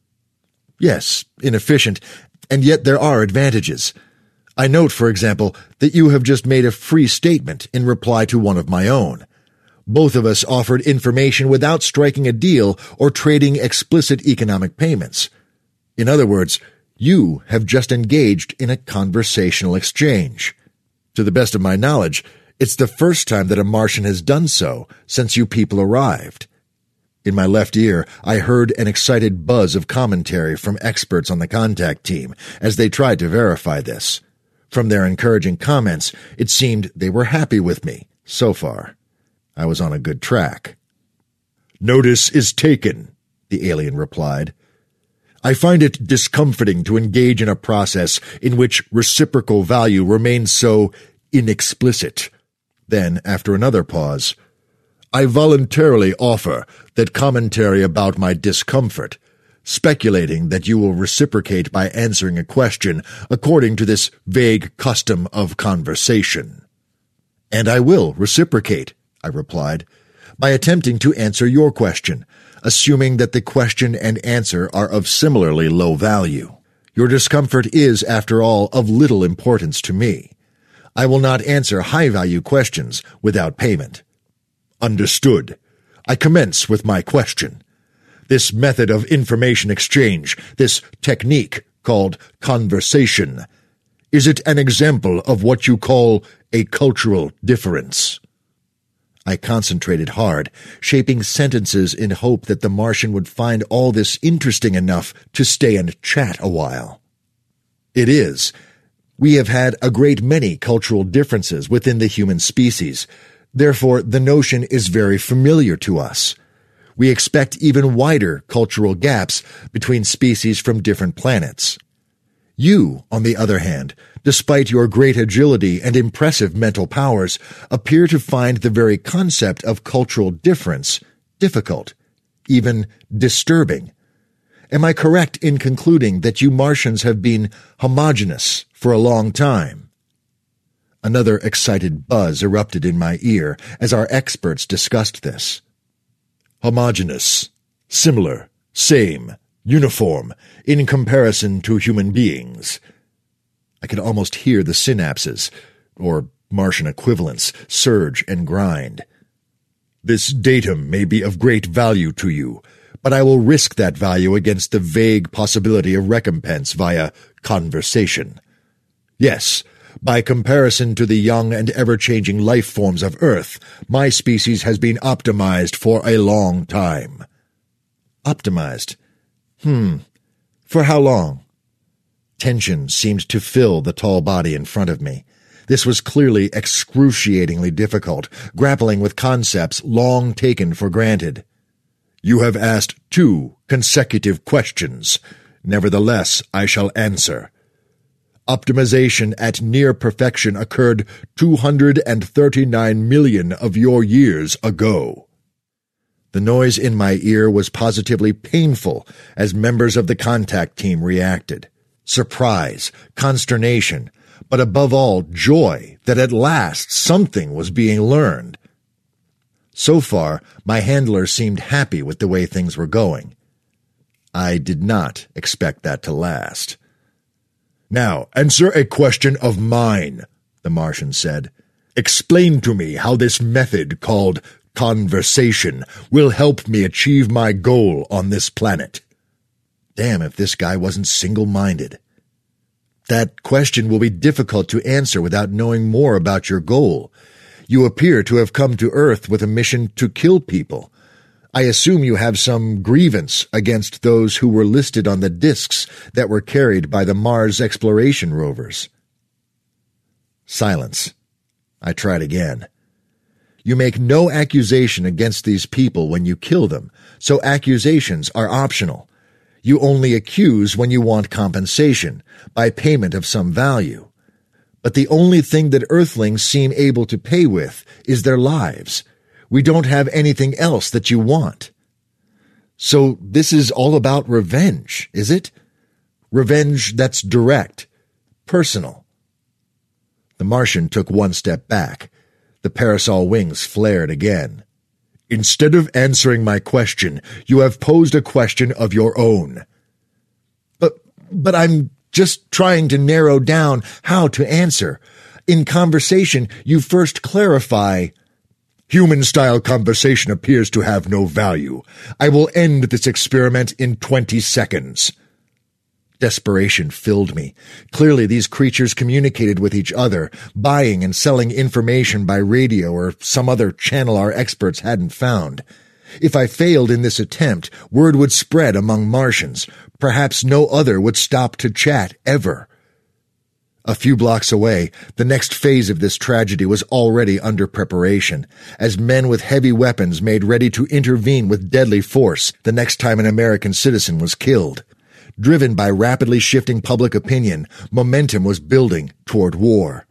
Yes, inefficient, and yet there are advantages. I note, for example, that you have just made a free statement in reply to one of my own. Both of us offered information without striking a deal or trading explicit economic payments. In other words, you have just engaged in a conversational exchange. To the best of my knowledge, it's the first time that a Martian has done so since you people arrived. In my left ear, I heard an excited buzz of commentary from experts on the contact team as they tried to verify this. From their encouraging comments, it seemed they were happy with me, so far. I was on a good track. "Notice is taken," the alien replied. "I find it discomforting to engage in a process in which reciprocal value remains so inexplicit." Then, after another pause, "I voluntarily offer that commentary about my discomfort, speculating that you will reciprocate by answering a question according to this vague custom of conversation." "And I will reciprocate," I replied, "by attempting to answer your question, assuming that the question and answer are of similarly low value. Your discomfort is, after all, of little importance to me. I will not answer high-value questions without payment. Understood. I commence with my question. This method of information exchange, this technique called conversation, is it an example of what you call a cultural difference? I concentrated hard, shaping sentences in hope that the Martian would find all this interesting enough to stay and chat a while. It is. We have had a great many cultural differences within the human species. Therefore, the notion is very familiar to us. We expect even wider cultural gaps between species from different planets. You, on the other hand, despite your great agility and impressive mental powers, appear to find the very concept of cultural difference difficult, even disturbing. Am I correct in concluding that you Martians have been homogeneous for a long time? Another excited buzz erupted in my ear as our experts discussed this. Homogeneous, similar, same, uniform, in comparison to human beings. I could almost hear the synapses, or Martian equivalents, surge and grind. This datum may be of great value to you, but I will risk that value against the vague possibility of recompense via conversation. Yes, by comparison to the young and ever-changing life forms of Earth, my species has been optimized for a long time. Optimized? Hmm. For how long? Tension seemed to fill the tall body in front of me. This was clearly excruciatingly difficult, grappling with concepts long taken for granted. You have asked two consecutive questions. Nevertheless, I shall answer. Optimization at near perfection occurred two hundred thirty-nine million of your years ago. The noise in my ear was positively painful as members of the contact team reacted. Surprise, consternation, but above all, joy that at last something was being learned. So far, my handler seemed happy with the way things were going. I did not expect that to last. Now, answer a question of mine, the Martian said. Explain to me how this method called conversation will help me achieve my goal on this planet. Damn if this guy wasn't single-minded. That question will be difficult to answer without knowing more about your goal. You appear to have come to Earth with a mission to kill people. I assume you have some grievance against those who were listed on the discs that were carried by the Mars exploration rovers. Silence. I tried again. You make no accusation against these people when you kill them, so accusations are optional. You only accuse when you want compensation, by payment of some value. But the only thing that Earthlings seem able to pay with is their lives. We don't have anything else that you want. So this is all about revenge, is it? Revenge that's direct, personal. The Martian took one step back. The parasol wings flared again. Instead of answering my question, you have posed a question of your own. But, but I'm just trying to narrow down how to answer. In conversation, you first clarify. Human-style conversation appears to have no value. I will end this experiment in twenty seconds. Desperation filled me. Clearly these creatures communicated with each other, buying and selling information by radio or some other channel our experts hadn't found. If I failed in this attempt, word would spread among Martians. Perhaps no other would stop to chat ever. A few blocks away, the next phase of this tragedy was already under preparation, as men with heavy weapons made ready to intervene with deadly force the next time an American citizen was killed. Driven by rapidly shifting public opinion, momentum was building toward war.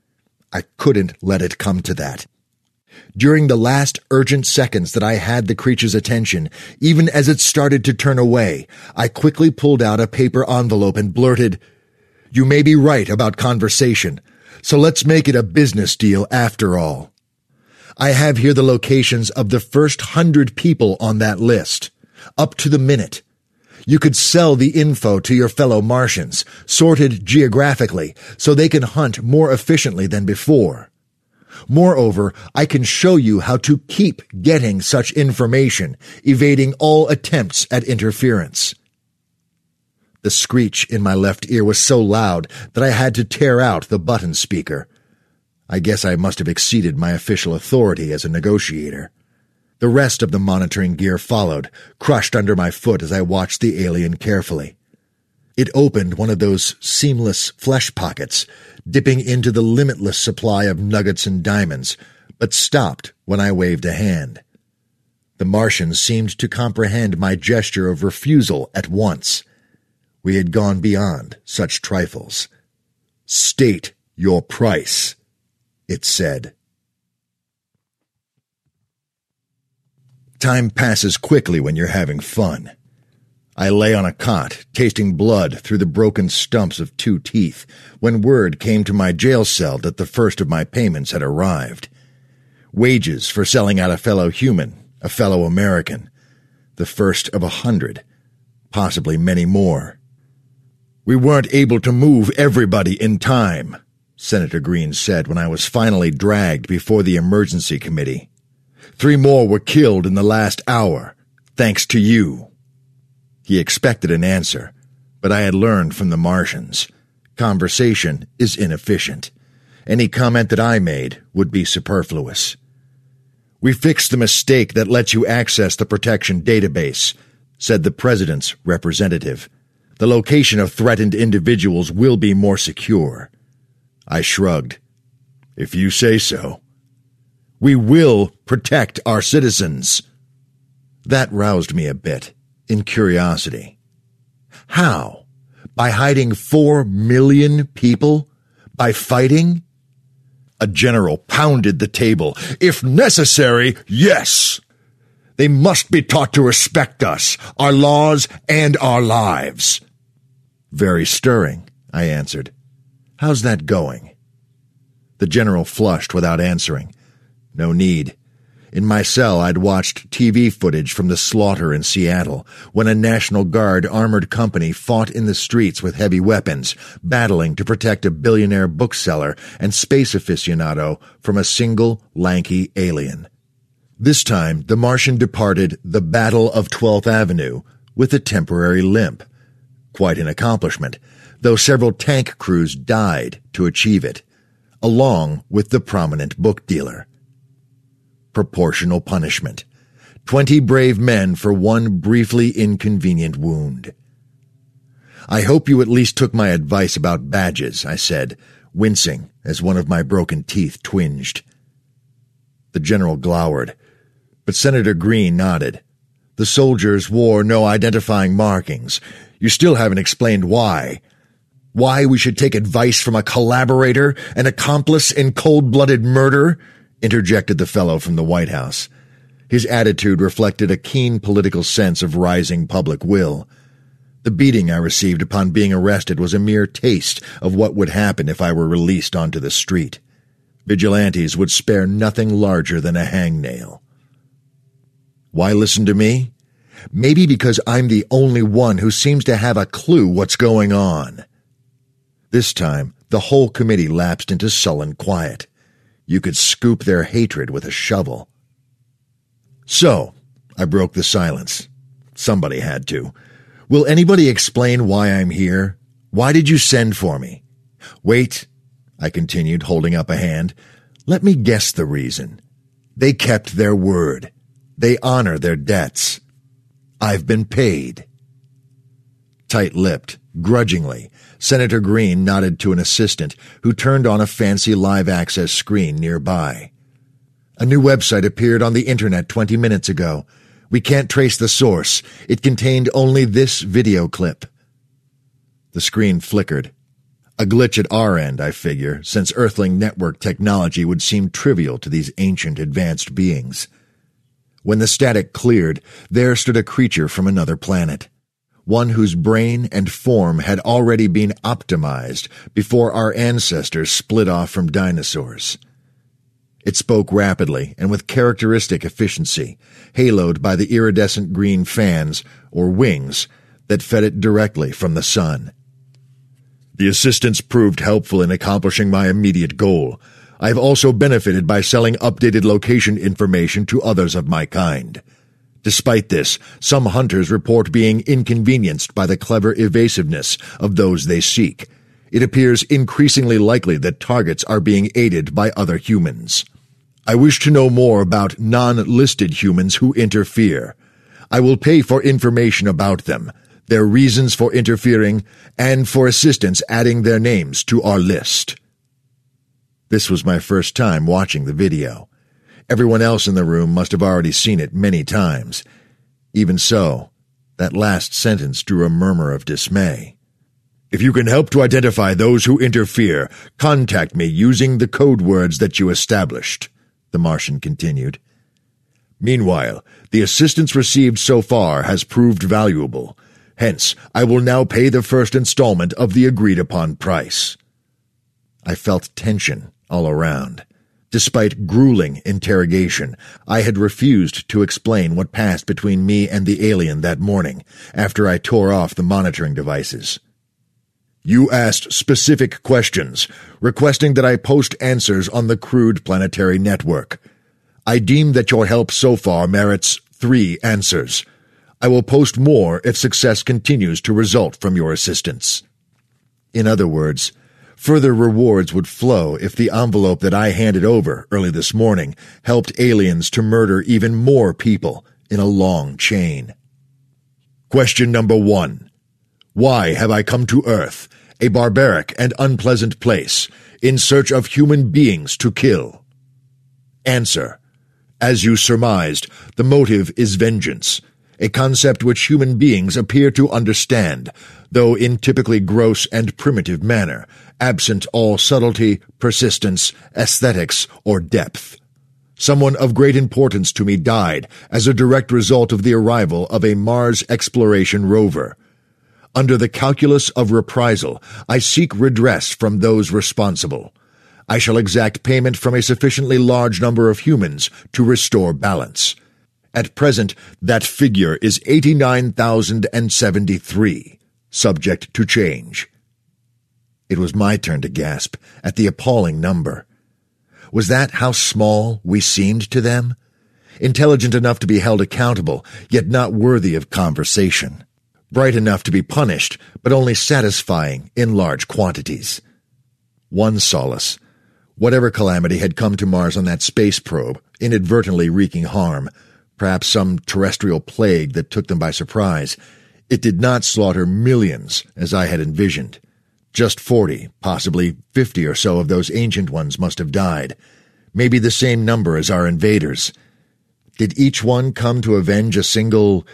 I couldn't let it come to that. During the last urgent seconds that I had the creature's attention, even as it started to turn away, I quickly pulled out a paper envelope and blurted, "You may be right about conversation, so let's make it a business deal after all. I have here the locations of the first hundred people on that list, up to the minute. You could sell the info to your fellow Martians, sorted geographically, so they can hunt more efficiently than before. Moreover, I can show you how to keep getting such information, evading all attempts at interference." The screech in my left ear was so loud that I had to tear out the button speaker. I guess I must have exceeded my official authority as a negotiator. The rest of the monitoring gear followed, crushed under my foot as I watched the alien carefully. It opened one of those seamless flesh pockets, dipping into the limitless supply of nuggets and diamonds, but stopped when I waved a hand. The Martian seemed to comprehend my gesture of refusal at once. We had gone beyond such trifles. "State your price," it said. Time passes quickly when you're having fun. I lay on a cot, tasting blood through the broken stumps of two teeth, when word came to my jail cell that the first of my payments had arrived. Wages for selling out a fellow human, a fellow American. The first of a hundred, possibly many more. "We weren't able to move everybody in time," Senator Green said when I was finally dragged before the emergency committee. "Three more were killed in the last hour, thanks to you." He expected an answer, but I had learned from the Martians. Conversation is inefficient. Any comment that I made would be superfluous. "We fixed the mistake that lets you access the protection database," said the president's representative. "The location of threatened individuals will be more secure." I shrugged. "If you say so." "We will protect our citizens." That roused me a bit, in curiosity. How? By hiding four million people? By fighting? A general pounded the table. "If necessary, yes. They must be taught to respect us, our laws, and our lives." "Very stirring," I answered. "How's that going?" The general flushed without answering. No need. In my cell, I'd watched T V footage from the slaughter in Seattle, when a National Guard armored company fought in the streets with heavy weapons, battling to protect a billionaire bookseller and space aficionado from a single lanky alien. This time, the Martian departed the Battle of twelfth Avenue with a temporary limp. Quite an accomplishment, though several tank crews died to achieve it, along with the prominent book dealer. Proportional punishment. Twenty brave men for one briefly inconvenient wound. "I hope you at least took my advice about badges," I said, wincing as one of my broken teeth twinged. The general glowered, but Senator Green nodded. "The soldiers wore no identifying markings. You still haven't explained why. Why we should take advice from a collaborator, an accomplice in cold-blooded murder?" interjected the fellow from the White House. His attitude reflected a keen political sense of rising public will. The beating I received upon being arrested was a mere taste of what would happen if I were released onto the street. Vigilantes would spare nothing larger than a hangnail. Why listen to me? Maybe because I'm the only one who seems to have a clue what's going on. This time, the whole committee lapsed into sullen quiet. You could scoop their hatred with a shovel. "So," I broke the silence. Somebody had to. "Will anybody explain why I'm here? Why did you send for me?" "Wait," I continued, holding up a hand. "Let me guess the reason. They kept their word. They honor their debts. I've been paid." Tight-lipped, grudgingly, Senator Green nodded to an assistant who turned on a fancy live-access screen nearby. "A new website appeared on the internet twenty minutes ago. We can't trace the source. It contained only this video clip." The screen flickered. A glitch at our end, I figure, since Earthling network technology would seem trivial to these ancient advanced beings. When the static cleared, there stood a creature from another planet. One whose brain and form had already been optimized before our ancestors split off from dinosaurs. It spoke rapidly and with characteristic efficiency, haloed by the iridescent green fans, or wings, that fed it directly from the sun. "The assistance proved helpful in accomplishing my immediate goal. I have also benefited by selling updated location information to others of my kind. Despite this, some hunters report being inconvenienced by the clever evasiveness of those they seek. It appears increasingly likely that targets are being aided by other humans. I wish to know more about non-listed humans who interfere. I will pay for information about them, their reasons for interfering, and for assistance adding their names to our list. This was my first time watching the video. Everyone else in the room must have already seen it many times. Even so, that last sentence drew a murmur of dismay. If you can help to identify those who interfere, contact me using the code words that you established, the Martian continued. Meanwhile, the assistance received so far has proved valuable. Hence, I will now pay the first installment of the agreed-upon price. I felt tension all around. Despite grueling interrogation, I had refused to explain what passed between me and the alien that morning, after I tore off the monitoring devices. You asked specific questions, requesting that I post answers on the crude planetary network. I deem that your help so far merits three answers. I will post more if success continues to result from your assistance. In other words, further rewards would flow if the envelope that I handed over early this morning helped aliens to murder even more people in a long chain. Question number one. Why have I come to Earth, a barbaric and unpleasant place, in search of human beings to kill? Answer. As you surmised, the motive is vengeance, a concept which human beings appear to understand, though in typically gross and primitive manner, absent all subtlety, persistence, aesthetics, or depth. Someone of great importance to me died as a direct result of the arrival of a Mars exploration rover. Under the calculus of reprisal, I seek redress from those responsible. I shall exact payment from a sufficiently large number of humans to restore balance. At present, that figure is eighty-nine thousand seventy-three, subject to change. It was my turn to gasp at the appalling number. Was that how small we seemed to them? Intelligent enough to be held accountable, yet not worthy of conversation. Bright enough to be punished, but only satisfying in large quantities. One solace. Whatever calamity had come to Mars on that space probe, inadvertently wreaking harm, perhaps some terrestrial plague that took them by surprise, it did not slaughter millions as I had envisioned. Just forty, possibly fifty or so of those ancient ones must have died, maybe the same number as our invaders. Did each one come to avenge a single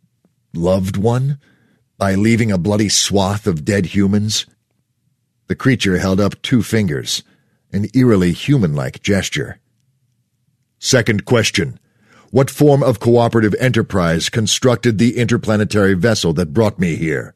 loved one by leaving a bloody swath of dead humans? The creature held up two fingers, an eerily human-like gesture. Second question. What form of cooperative enterprise constructed the interplanetary vessel that brought me here?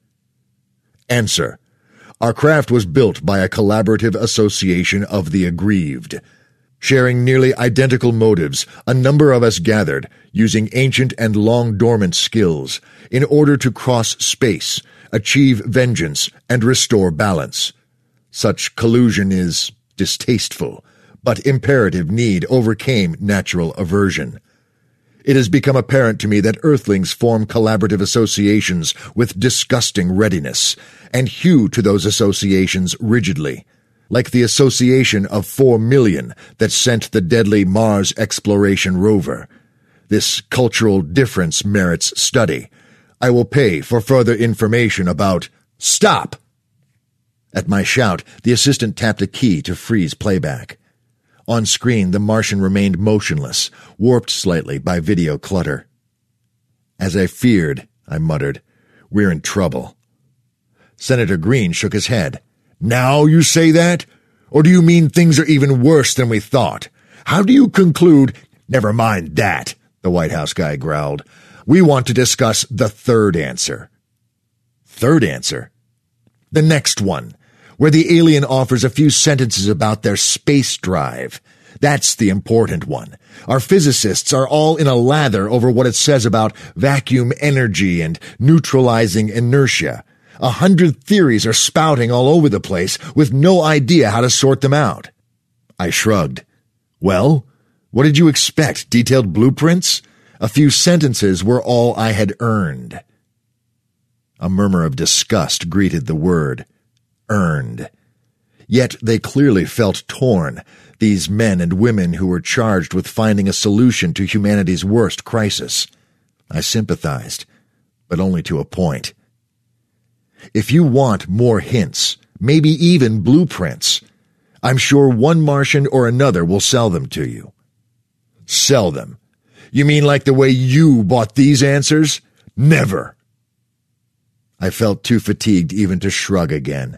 Answer. Our craft was built by a collaborative association of the aggrieved. Sharing nearly identical motives, a number of us gathered, using ancient and long-dormant skills, in order to cross space, achieve vengeance, and restore balance. Such collusion is distasteful, but imperative need overcame natural aversion. It has become apparent to me that Earthlings form collaborative associations with disgusting readiness, and hew to those associations rigidly, like the association of four million that sent the deadly Mars exploration rover. This cultural difference merits study. I will pay for further information about— Stop! At my shout, the assistant tapped a key to freeze playback. On screen, the Martian remained motionless, warped slightly by video clutter. As I feared, I muttered, we're in trouble. Senator Green shook his head. Now you say that? Or do you mean things are even worse than we thought? How do you conclude— Never mind that, the White House guy growled. We want to discuss the third answer. Third answer? The next one, where the alien offers a few sentences about their space drive. That's the important one. Our physicists are all in a lather over what it says about vacuum energy and neutralizing inertia. A hundred theories are spouting all over the place with no idea how to sort them out. I shrugged. Well, what did you expect? Detailed blueprints? A few sentences were all I had earned. A murmur of disgust greeted the word. Earned. Yet they clearly felt torn, these men and women who were charged with finding a solution to humanity's worst crisis. I sympathized, but only to a point. If you want more hints, maybe even blueprints, I'm sure one Martian or another will sell them to you. Sell them? You mean like the way you bought these answers? Never. I felt too fatigued even to shrug again.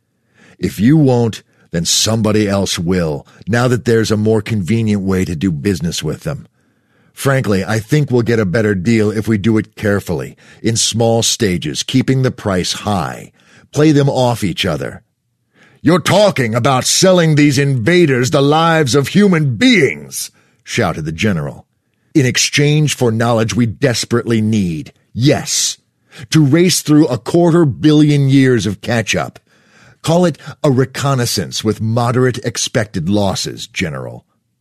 If you won't, then somebody else will, now that there's a more convenient way to do business with them. Frankly, I think we'll get a better deal if we do it carefully, in small stages, keeping the price high. Play them off each other. You're talking about selling these invaders the lives of human beings, shouted the general. In exchange for knowledge we desperately need. Yes. To race through a quarter billion years of catch-up. Call it a reconnaissance with moderate expected losses, General.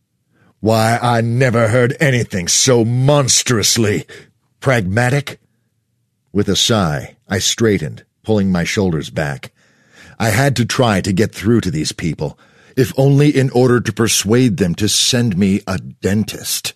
Why, I never heard anything so monstrously pragmatic. With a sigh, I straightened, pulling my shoulders back. I had to try to get through to these people, if only in order to persuade them to send me a dentist.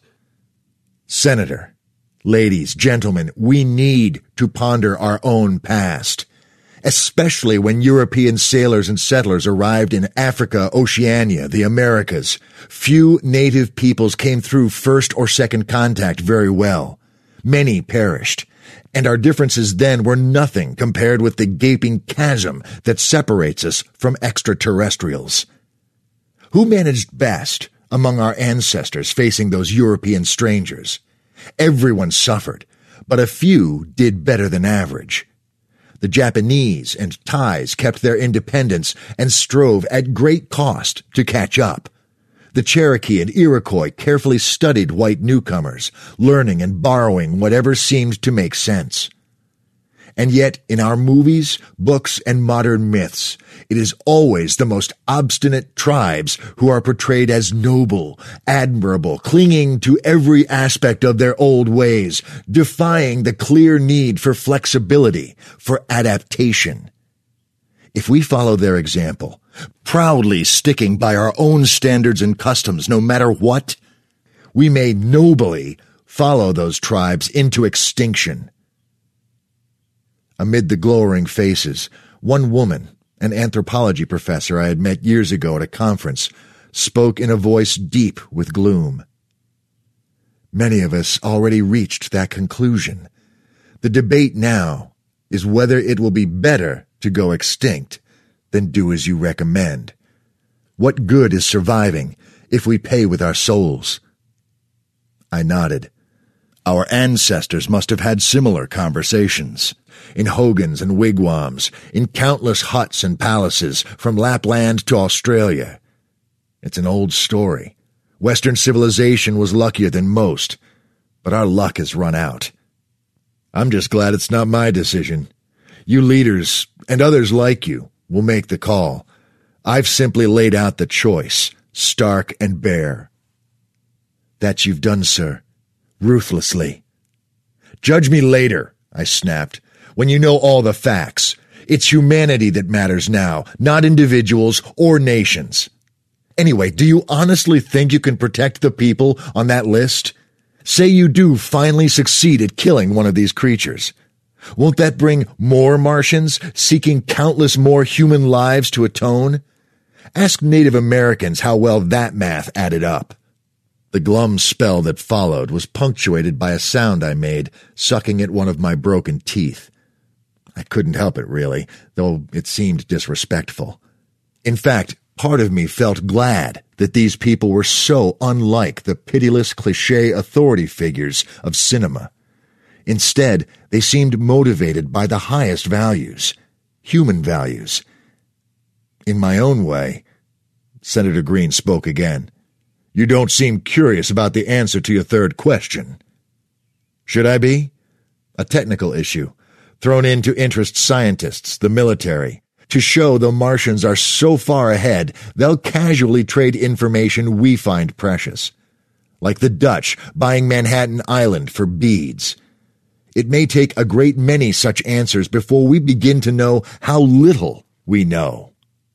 Senator, ladies, gentlemen, we need to ponder our own past. Especially when European sailors and settlers arrived in Africa, Oceania, the Americas. Few native peoples came through first or second contact very well. Many perished, and our differences then were nothing compared with the gaping chasm that separates us from extraterrestrials. Who managed best among our ancestors facing those European strangers? Everyone suffered, but a few did better than average. The Japanese and Thais kept their independence and strove at great cost to catch up. The Cherokee and Iroquois carefully studied white newcomers, learning and borrowing whatever seemed to make sense. And yet, in our movies, books, and modern myths, it is always the most obstinate tribes who are portrayed as noble, admirable, clinging to every aspect of their old ways, defying the clear need for flexibility, for adaptation. If we follow their example, proudly sticking by our own standards and customs no matter what, we may nobly follow those tribes into extinction. Amid the glowering faces, one woman, an anthropology professor I had met years ago at a conference, spoke in a voice deep with gloom. Many of us already reached that conclusion. The debate now is whether it will be better to go extinct than do as you recommend. What good is surviving if we pay with our souls? I nodded. Our ancestors must have had similar conversations. In hogans and wigwams, in countless huts and palaces, from Lapland to Australia. It's an old story. Western civilization was luckier than most, but our luck has run out. I'm just glad it's not my decision. You leaders, and others like you, will make the call. I've simply laid out the choice, stark and bare. That you've done, sir, ruthlessly. Judge me later, I snapped. When you know all the facts, it's humanity that matters now, not individuals or nations. Anyway, do you honestly think you can protect the people on that list? Say you do finally succeed at killing one of these creatures. Won't that bring more Martians, seeking countless more human lives to atone? Ask Native Americans how well that math added up. The glum spell that followed was punctuated by a sound I made, sucking at one of my broken teeth. I couldn't help it, really, though it seemed disrespectful. In fact, part of me felt glad that these people were so unlike the pitiless cliché authority figures of cinema. Instead, they seemed motivated by the highest values, human values. In my own way, Senator Green spoke again. You don't seem curious about the answer to your third question. Should I be? A technical issue, thrown in to interest scientists, the military, to show the Martians are so far ahead, they'll casually trade information we find precious. Like the Dutch buying Manhattan Island for beads. It may take a great many such answers before we begin to know how little we know.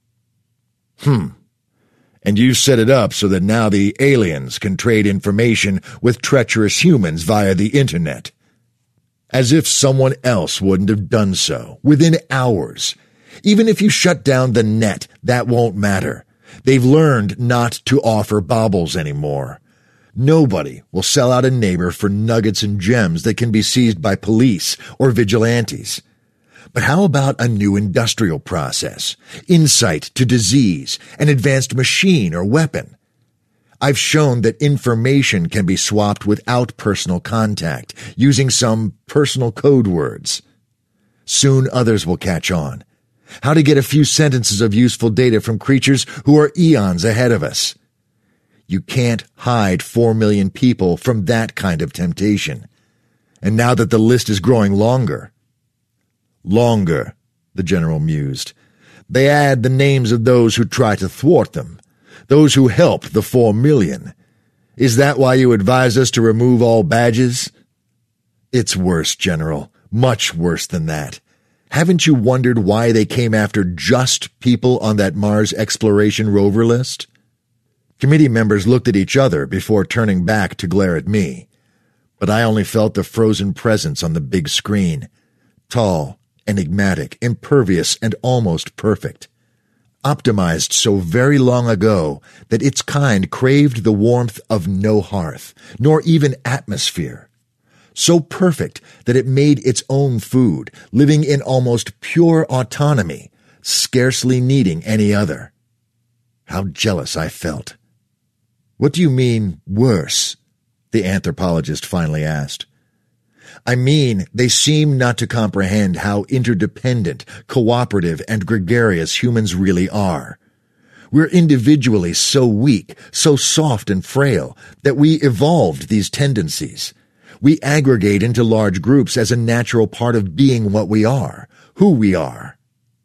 Hmm. And you set it up so that now the aliens can trade information with treacherous humans via the internet. As if someone else wouldn't have done so, within hours. Even if you shut down the net, that won't matter. They've learned not to offer baubles anymore. Nobody will sell out a neighbor for nuggets and gems that can be seized by police or vigilantes. But how about a new industrial process, insight to disease, an advanced machine or weapon? I've shown that information can be swapped without personal contact, using some personal code words. Soon others will catch on. How to get a few sentences of useful data from creatures who are eons ahead of us. You can't hide four million people from that kind of temptation. And now that the list is growing longer. Longer, the general mused. They add the names of those who try to thwart them, those who help the four million. Is that why you advise us to remove all badges? It's worse, General, much worse than that. Haven't you wondered why they came after just people on that Mars exploration rover list? Committee members looked at each other before turning back to glare at me. But I only felt the frozen presence on the big screen. Tall, enigmatic, impervious, and almost perfect. Optimized so very long ago that its kind craved the warmth of no hearth, nor even atmosphere. So perfect that it made its own food, living in almost pure autonomy, scarcely needing any other. How jealous I felt. What do you mean, worse? The anthropologist finally asked. I mean, they seem not to comprehend how interdependent, cooperative, and gregarious humans really are. We're individually so weak, so soft and frail, that we evolved these tendencies. We aggregate into large groups as a natural part of being what we are, who we are.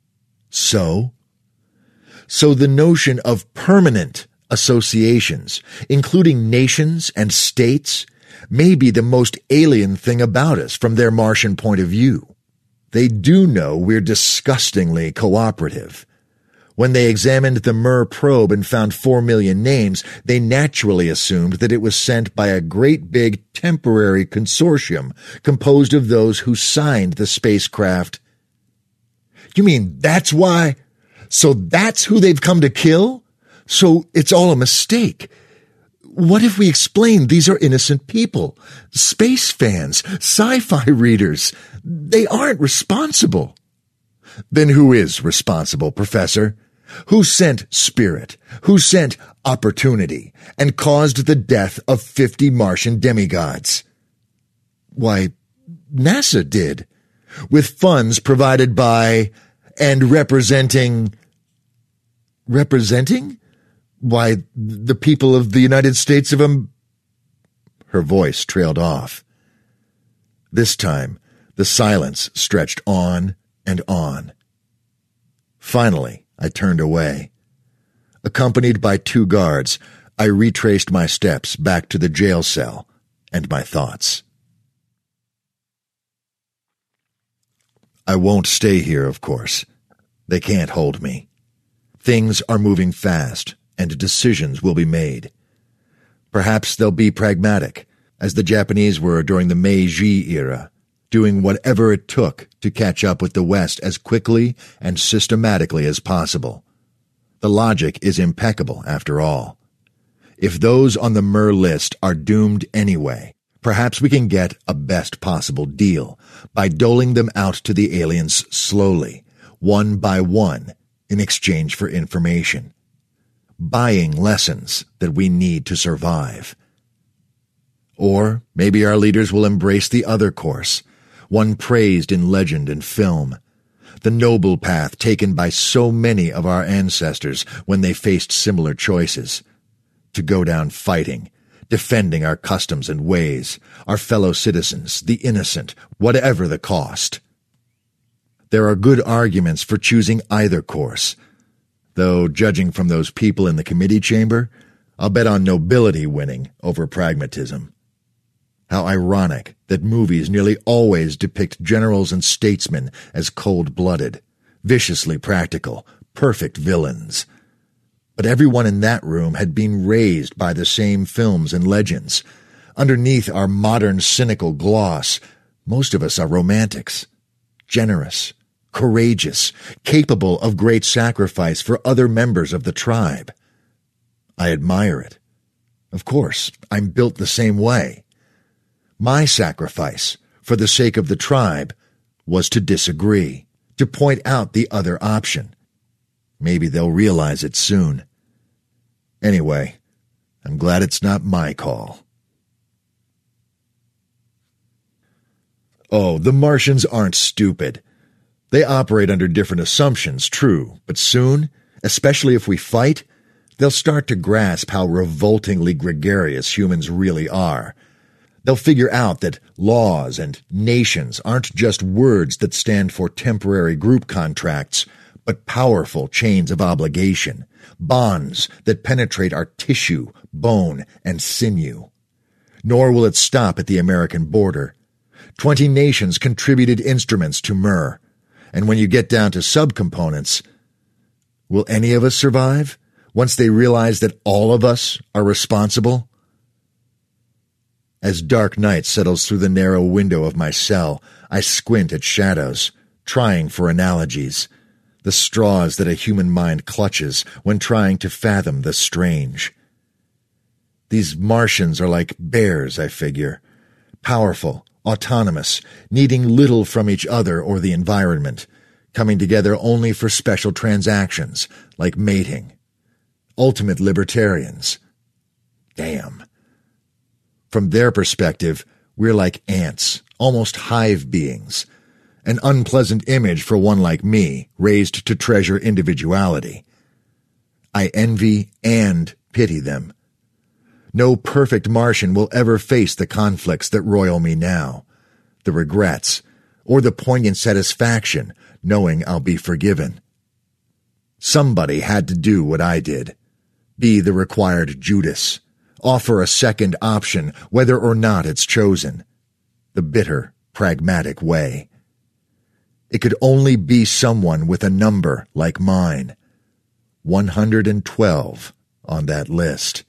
So? So the notion of permanent associations, including nations and states, may be the most alien thing about us from their Martian point of view. They do know we're disgustingly cooperative. When they examined the Mir probe and found four million names, they naturally assumed that it was sent by a great big temporary consortium composed of those who signed the spacecraft. You mean that's why? So that's who they've come to kill? So it's all a mistake. What if we explain these are innocent people, space fans, sci-fi readers? They aren't responsible. Then who is responsible, Professor? Who sent Spirit? Who sent Opportunity and caused the death of fifty Martian demigods? Why, NASA did, with funds provided by and representing... Representing? Why, the people of the United States of Am... Her voice trailed off. This time, the silence stretched on and on. Finally, I turned away. Accompanied by two guards, I retraced my steps back to the jail cell and my thoughts. I won't stay here, of course. They can't hold me. Things are moving fast, and decisions will be made. Perhaps they'll be pragmatic, as the Japanese were during the Meiji era, doing whatever it took to catch up with the West as quickly and systematically as possible. The logic is impeccable, after all. If those on the Mir list are doomed anyway, perhaps we can get a best possible deal by doling them out to the aliens slowly, one by one, in exchange for information. Buying lessons that we need to survive. Or maybe our leaders will embrace the other course, one praised in legend and film, the noble path taken by so many of our ancestors when they faced similar choices, to go down fighting, defending our customs and ways, our fellow citizens, the innocent, whatever the cost. There are good arguments for choosing either course, though judging from those people in the committee chamber, I'll bet on nobility winning over pragmatism. How ironic that movies nearly always depict generals and statesmen as cold-blooded, viciously practical, perfect villains. But everyone in that room had been raised by the same films and legends. Underneath our modern cynical gloss, most of us are romantics, generous, courageous, capable of great sacrifice for other members of the tribe. I admire it. Of course, I'm built the same way. My sacrifice, for the sake of the tribe, was to disagree, to point out the other option. Maybe they'll realize it soon. Anyway, I'm glad it's not my call. Oh, the Martians aren't stupid. They operate under different assumptions, true, but soon, especially if we fight, they'll start to grasp how revoltingly gregarious humans really are. They'll figure out that laws and nations aren't just words that stand for temporary group contracts, but powerful chains of obligation, bonds that penetrate our tissue, bone, and sinew. Nor will it stop at the American border. Twenty nations contributed instruments to M E R, and when you get down to subcomponents, will any of us survive once they realize that all of us are responsible? As dark night settles through the narrow window of my cell, I squint at shadows, trying for analogies, the straws that a human mind clutches when trying to fathom the strange. These Martians are like bears, I figure, powerful, autonomous, needing little from each other or the environment, coming together only for special transactions, like mating. Ultimate libertarians. Damn. From their perspective, we're like ants, almost hive beings. An unpleasant image for one like me, raised to treasure individuality. I envy and pity them. No perfect Martian will ever face the conflicts that roil me now, the regrets, or the poignant satisfaction knowing I'll be forgiven. Somebody had to do what I did, be the required Judas, offer a second option whether or not it's chosen, the bitter, pragmatic way. It could only be someone with a number like mine, one hundred twelve on that list.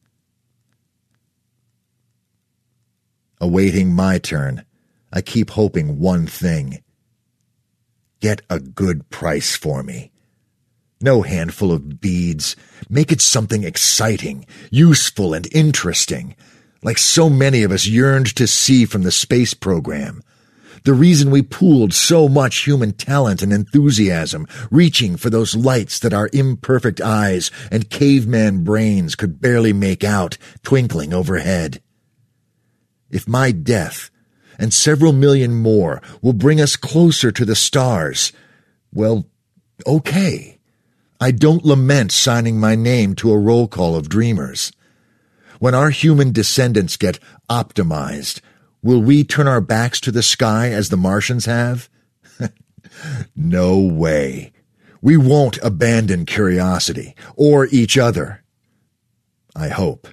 Awaiting my turn, I keep hoping one thing. Get a good price for me. No handful of beads. Make it something exciting, useful, and interesting, like so many of us yearned to see from the space program. The reason we pooled so much human talent and enthusiasm, reaching for those lights that our imperfect eyes and caveman brains could barely make out, twinkling overhead. If my death, and several million more, will bring us closer to the stars, well, okay. I don't lament signing my name to a roll call of dreamers. When our human descendants get optimized, will we turn our backs to the sky as the Martians have? No way. We won't abandon curiosity, or each other. I hope.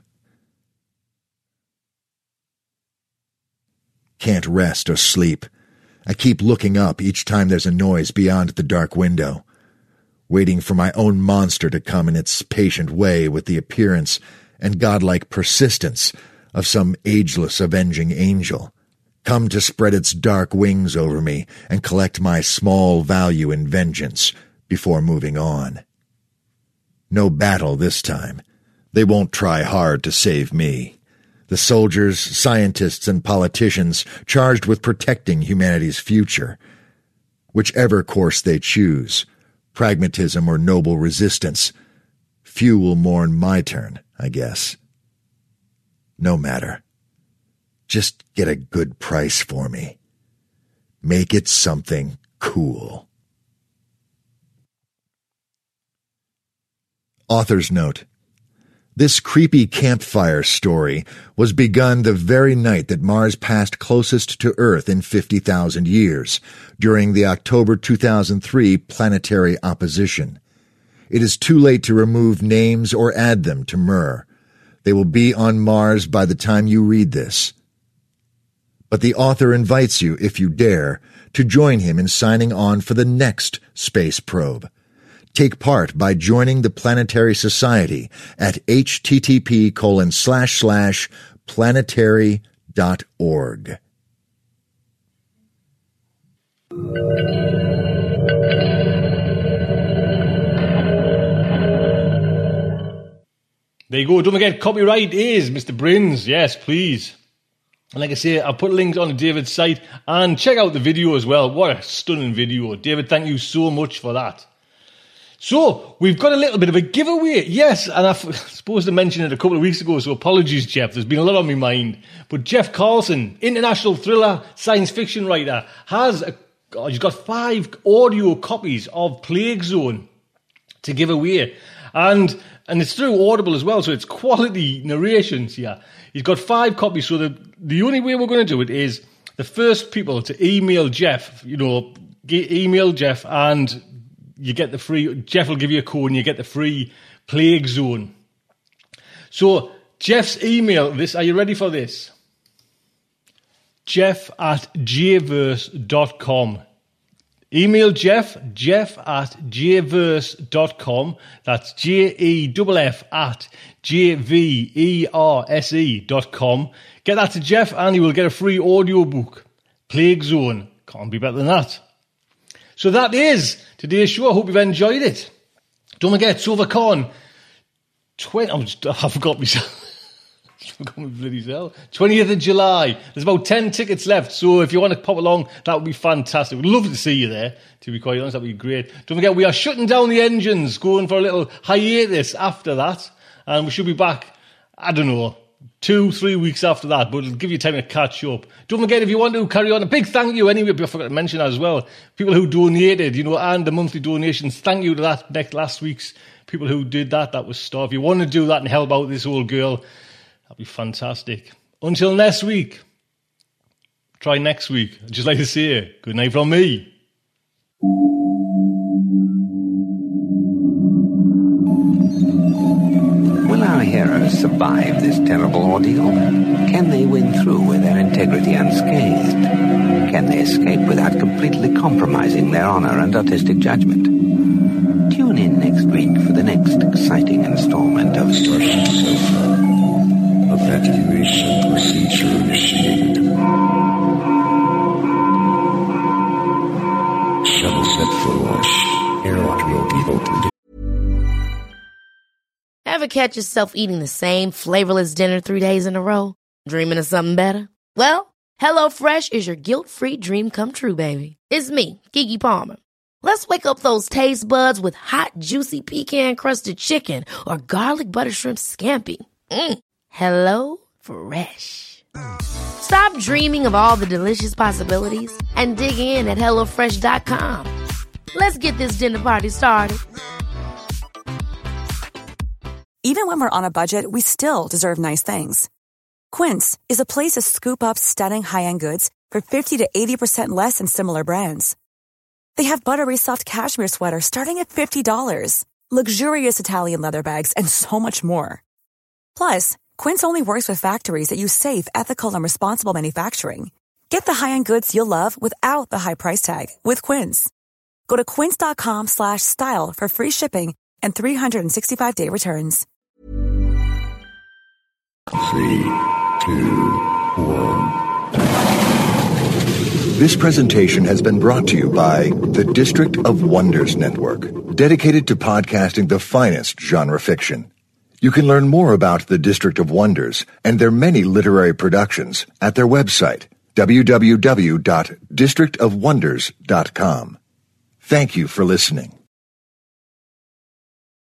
Can't rest or sleep. I keep looking up each time there's a noise beyond the dark window, waiting for my own monster to come in its patient way with the appearance and godlike persistence of some ageless avenging angel, come to spread its dark wings over me and collect my small value in vengeance before moving on. No battle this time. They won't try hard to save me. The soldiers, scientists, and politicians charged with protecting humanity's future. Whichever course they choose, pragmatism or noble resistance, few will mourn my turn, I guess. No matter. Just get a good price for me. Make it something cool. Author's note. This creepy campfire story was begun the very night that Mars passed closest to Earth in fifty thousand years, during the October two thousand three planetary opposition. It is too late to remove names or add them to M U R. They will be on Mars by the time you read this. But the author invites you, if you dare, to join him in signing on for the next space probe. Take part by joining the Planetary Society at http colon slash slash planetary dot org. There you go. Don't forget, copyright is Mister Brins. Yes, please. And like I say, I'll put links on David's site and check out the video as well. What a stunning video. David, thank you so much for that. So, we've got a little bit of a giveaway. Yes, and I was supposed to mention it a couple of weeks ago, so apologies, Jeff. There's been a lot on my mind. But Jeff Carlson, international thriller, science fiction writer, has a, oh, he's got five audio copies of Plague Zone to give away. And and it's through Audible as well, so it's quality narrations here. He's got five copies, so the, the only way we're going to do it is the first people to email Jeff, you know, email Jeff and you get the free, Jeff will give you a code and you get the free Plague Zone. So, Jeff's email, this, are you ready for this? Jeff at jverse dot com. Email Jeff, Jeff at jverse dot com. That's J E F F at J V E R S E dot com. Get that to Jeff and you will get a free audio book. Plague Zone. Can't be better than that. So that is today's show. I hope you've enjoyed it. Don't forget, SofaCon. twenty, I'm just, I forgot myself. I forgot my bloody self. twentieth of July. There's about ten tickets left. So if you want to pop along, that would be fantastic. We'd love to see you there, to be quite honest. That would be great. Don't forget, we are shutting down the engines, going for a little hiatus after that. And we should be back, I don't know, two, three weeks after that, but it'll give you time to catch up. Don't forget, if you want to carry on, a big thank you anyway, I forgot to mention that as well. People who donated, you know, and the monthly donations, thank you to that next last week's people who did that. That was stuff. If you want to do that and help out this old girl, that'd be fantastic. Until next week, try next week. I'd just like to say, good night from me. Will our heroes survive this terrible ordeal? Can they win through with their integrity unscathed? Can they escape without completely compromising their honor and artistic judgment? Tune in next week for the next exciting installment of Starship Sofa. Evacuation procedure initiated. Shuttle set for launch. Airlock will be opened. Ever catch yourself eating the same flavorless dinner three days in a row? Dreaming of something better? Well, HelloFresh is your guilt-free dream come true, baby. It's me, Keke Palmer. Let's wake up those taste buds with hot, juicy pecan-crusted chicken or garlic butter shrimp scampi. Mm. Hello Fresh. Stop dreaming of all the delicious possibilities and dig in at hello fresh dot com. Let's get this dinner party started. Even when we're on a budget, we still deserve nice things. Quince is a place to scoop up stunning high-end goods for fifty to eighty percent less than similar brands. They have buttery soft cashmere sweaters starting at fifty dollars, luxurious Italian leather bags, and so much more. Plus, Quince only works with factories that use safe, ethical, and responsible manufacturing. Get the high-end goods you'll love without the high price tag with Quince. Go to quince.com slash style for free shipping and three sixty-five day returns. Three, two, one. This presentation has been brought to you by the District of Wonders Network, dedicated to podcasting the finest genre fiction. You can learn more about the District of Wonders and their many literary productions at their website, w w w dot district of wonders dot com. Thank you for listening.